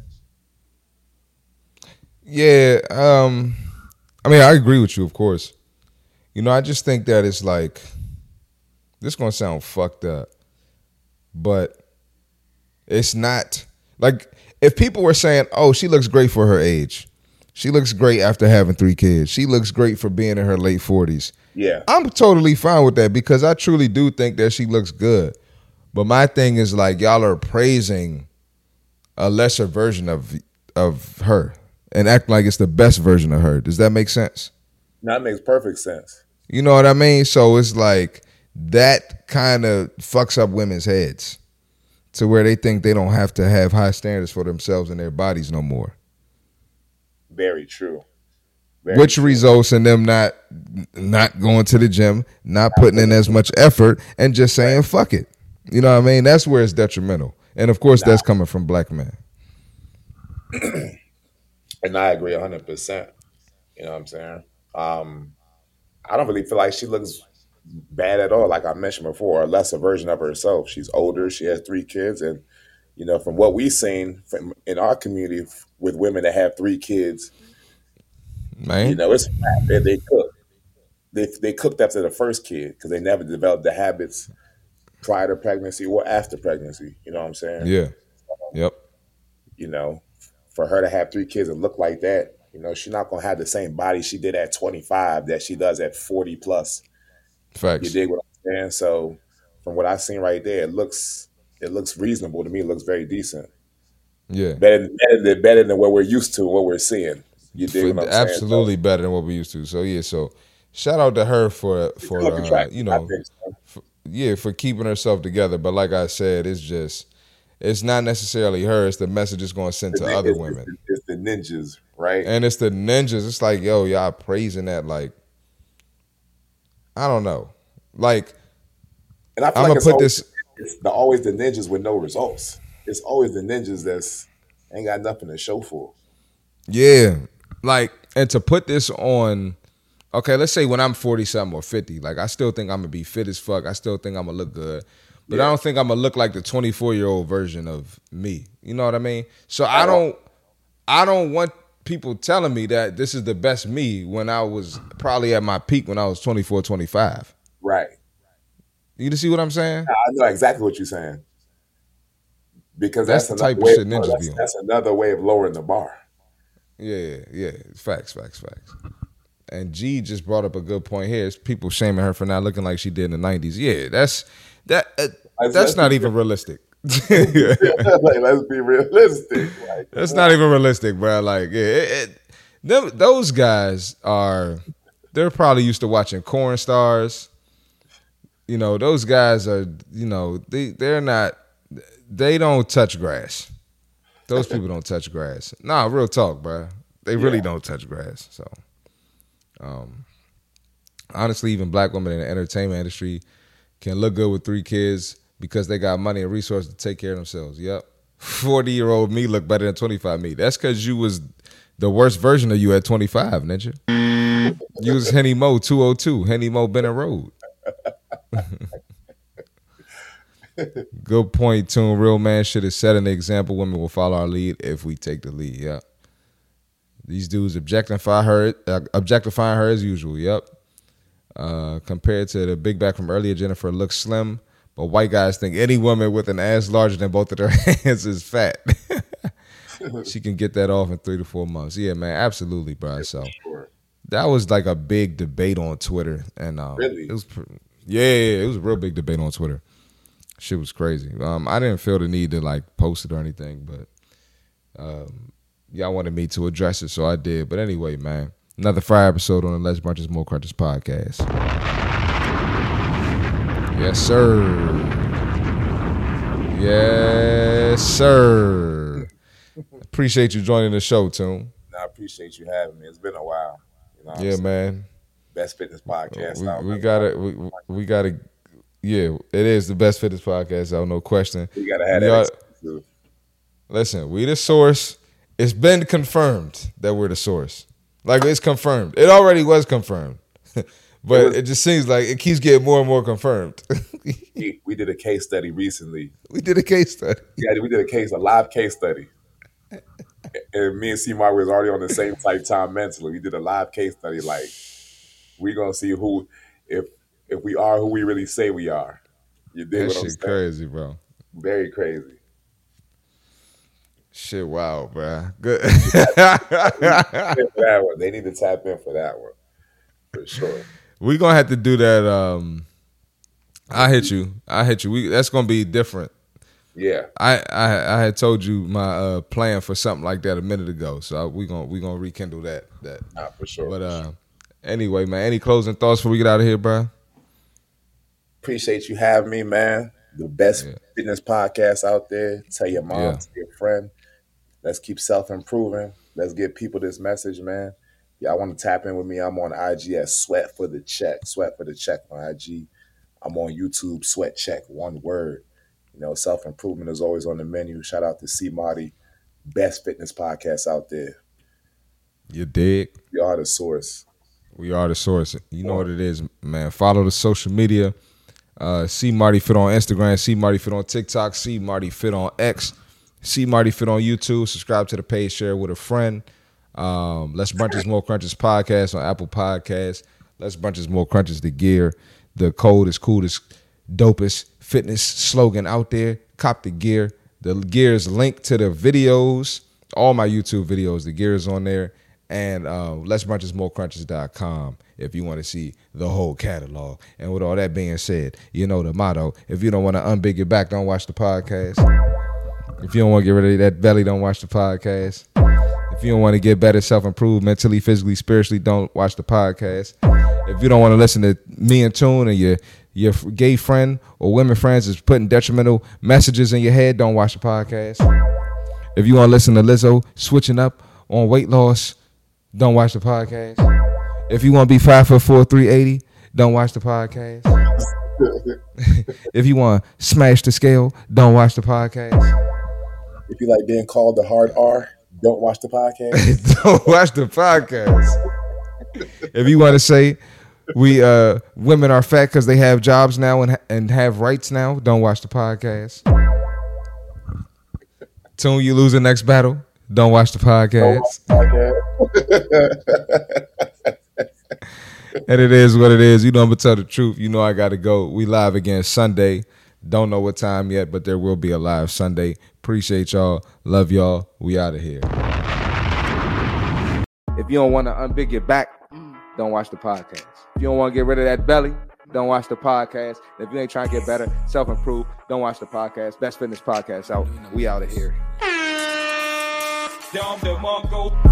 S5: Yeah, um, I mean, I agree with you, of course. You know, I just think that it's like, this is going to sound fucked up, but it's not, like, if people were saying, oh, she looks great for her age, she looks great after having three kids, she looks great for being in her late forties,
S12: Yeah.
S5: I'm totally fine with that because I truly do think that she looks good. But my thing is, like, y'all are praising a lesser version of of her and acting like it's the best version of her. Does that make sense?
S12: That makes perfect sense.
S5: You know what I mean? So it's like that kind of fucks up women's heads to where they think they don't have to have high standards for themselves and their bodies no more.
S12: Very true. Very
S5: Which
S12: true.
S5: results in them not not going to the gym, not putting in as much effort, and just saying fuck it. You know what I mean? That's where it's detrimental. And of course, that's coming from black men.
S12: And I agree one hundred percent. You know what I'm saying? Um, I don't really feel like she looks bad at all. Like I mentioned before, a lesser version of herself. She's older. She has three kids. And, you know, from what we've seen from, in our community with women that have three kids,
S5: Man.
S12: you know, it's they, they cook. They, they cooked after the first kid because they never developed the habits prior to pregnancy or after pregnancy. You know what I'm saying?
S5: Yeah. Yep.
S12: You know, for her to have three kids and look like that, you know, she's not gonna have the same body she did at twenty-five that she does at forty plus.
S5: Facts.
S12: You dig what I'm saying? So, from what I've seen right there, it looks it looks reasonable to me. It looks very decent.
S5: Yeah.
S12: Better, better than better than what we're used to, what we're seeing. You dig
S5: For-
S12: what I'm saying?
S5: absolutely better than what we used to. So yeah, so shout out to her for for
S12: Look at
S5: uh,
S12: track,
S5: you
S12: I
S5: know,
S12: think so.
S5: for, yeah, for keeping herself together. But like I said, it's just it's not necessarily her. It's the message it's going to send to
S12: It's-
S5: other
S12: it's-
S5: women,
S12: It's the ninjas, right?
S5: and it's the ninjas. It's like, yo, y'all praising that. Like, I don't know, like.
S12: And I feel
S5: I'm
S12: like
S5: gonna
S12: it's
S5: put
S12: always,
S5: this.
S12: it's the, always the ninjas with no results. It's always the ninjas that's ain't got nothing to show for.
S5: Yeah. Like, and to put this on, okay, let's say when I'm forty something or fifty, like I still think I'm gonna be fit as fuck. I still think I'm gonna look good. But
S12: Yeah.
S5: I don't think I'm gonna look like the twenty-four year old version of me. You know what I mean? So I don't I don't want people telling me that this is the best me when I was probably at my peak when I was twenty-four, twenty-five.
S12: Right.
S5: You see what I'm saying?
S12: I know exactly what you're saying. Because
S5: That's
S12: that's,
S5: the
S12: another
S5: type of
S12: way,
S5: shit ninjas
S12: that's,
S5: be on.
S12: that's another way of lowering the bar.
S5: Yeah, yeah. Facts, facts, facts. And G just brought up a good point here. It's people shaming her for not looking like she did in the nineties. Yeah, that's that. Uh,
S12: Let's-
S5: that's
S12: let's
S5: not
S12: be
S5: even
S12: real-
S5: realistic.
S12: Like, let's be realistic. Like,
S5: That's not even realistic, bro. Like, yeah, it, it, them, those guys are. They're probably used to watching Corn Stars. You know, those guys are. You know, they they're not. They don't touch grass. Those people don't touch grass. Nah, real talk, bro. They really
S12: Yeah.
S5: don't touch grass. So, um, honestly, even black women in the entertainment industry can look good with three kids because they got money and resources to take care of themselves. Yep. forty year old me look better than twenty-five me. That's because you was the worst version of you at twenty-five, ninja. You was Henny Mo two oh two, Henny Mo Bennett Road. Good point, Tune. Real man should have set an example. Women will follow our lead if we take the lead. Yep. These dudes objectify her, uh, objectifying her as usual. Yep. Uh, compared to the big back from earlier, Jennifer looks slim, but white guys think any woman with an ass larger than both of their hands is fat. She can get that off in three to four months. Yeah, man, absolutely, bro. So that was like a big debate on Twitter, and um,
S12: Really?
S5: it was, yeah, it was a real big debate on Twitter. Shit was crazy. Um, I didn't feel the need to like post it or anything, but um, y'all wanted me to address it, so I did. But anyway, man, another Friday episode on the Less Brunches More Crunches podcast. Yes, sir. Yes, sir. Appreciate you joining the show, Tune.
S12: I appreciate you having me. It's been a while. You know what
S5: Yeah,
S12: I'm saying?
S5: man.
S12: Best fitness podcast. out.
S5: We, we gotta, we, we gotta. Yeah, it is the best fitness podcast out, no question.
S12: We gotta have
S5: Y'all-
S12: that exclusive.
S5: Listen, we the source. It's been confirmed that we're the source. Like, it's confirmed. It already was confirmed. But
S12: It was-
S5: it just seems like it keeps getting more and more confirmed.
S12: We, we did a case study recently.
S5: We did a case study.
S12: Yeah, we did a case, a live case study. And me and C-Mar was already on the same type time mentally. We did a live case study. Like, we gonna see who, if if we are who we really say we are. You dig
S5: That
S12: what I'm
S5: shit
S12: saying?
S5: crazy, bro.
S12: Very crazy.
S5: Shit, wow, bro. Good.
S12: that one. They need to tap in for that one. For sure.
S5: We gonna have to do that. Um, I hit you. I hit you. We that's gonna be different.
S12: Yeah.
S5: I, I I had told you my uh, plan for something like that a minute ago, so we gonna we gonna rekindle that that.
S12: Nah, for sure.
S5: But uh, anyway, man, any closing thoughts before we get out of here, bro?
S12: Appreciate you having me, man. The best fitness podcast out there. Tell your mom,
S5: Yeah.
S12: tell your friend. Let's keep self-improving. Let's give people this message, man. Y'all want to tap in with me? I'm on I G at Sweat for the Check. Sweat for the Check on I G. I'm on YouTube, Sweat Check, one word. You know, self-improvement is always on the menu. Shout out to C. Marty, best fitness podcast out there.
S5: You dig?
S12: You are the source.
S5: We are the source. You know what it is, man. Follow the social media. Uh, C Marty Fit on Instagram. C Marty Fit on TikTok. C Marty Fit on X. C Marty Fit on YouTube. Subscribe to the page. Share with a friend. Um, Less Brunches More Crunches podcast on Apple Podcasts. Less Brunches More Crunches the gear. The code is coolest, dopest fitness slogan out there. Cop the gear. The gear is linked to the videos. All my YouTube videos. The gear is on there. And uh, less brunches more crunches dot com if you want to see the whole catalog. And with all that being said, you know the motto. If you don't want to unbig your back, don't watch the podcast. If you don't want to get rid of that belly, don't watch the podcast. If you don't want to get better, self-improve mentally, physically, spiritually, don't watch the podcast. If you don't want to listen to me and Tune and your, your gay friend or women friends is putting detrimental messages in your head, don't watch the podcast. If you want to listen to Lizzo switching up on weight loss, don't watch the podcast. If you want to be five foot four, three eighty, don't watch the podcast. If you want to smash the scale, don't watch the podcast.
S12: If you like being called the hard R, don't watch the podcast.
S5: Don't watch the podcast. If you want to say we uh, women are fat because they have jobs now and and have rights now, don't watch the podcast. Tune, you lose the next battle. Don't watch the podcast. And it is what it is. You know I'm gonna tell the truth. You know I gotta go. We live again Sunday. Don't know what time yet, but there will be a live Sunday. Appreciate y'all. Love y'all. We out of here. If you don't want to unbig your back, don't watch the podcast. If you don't want to get rid of that belly, don't watch the podcast. If you ain't trying to get better, self-improve, don't watch the podcast. Best Fitness Podcast out. We out of here.
S21: Down the Mongo.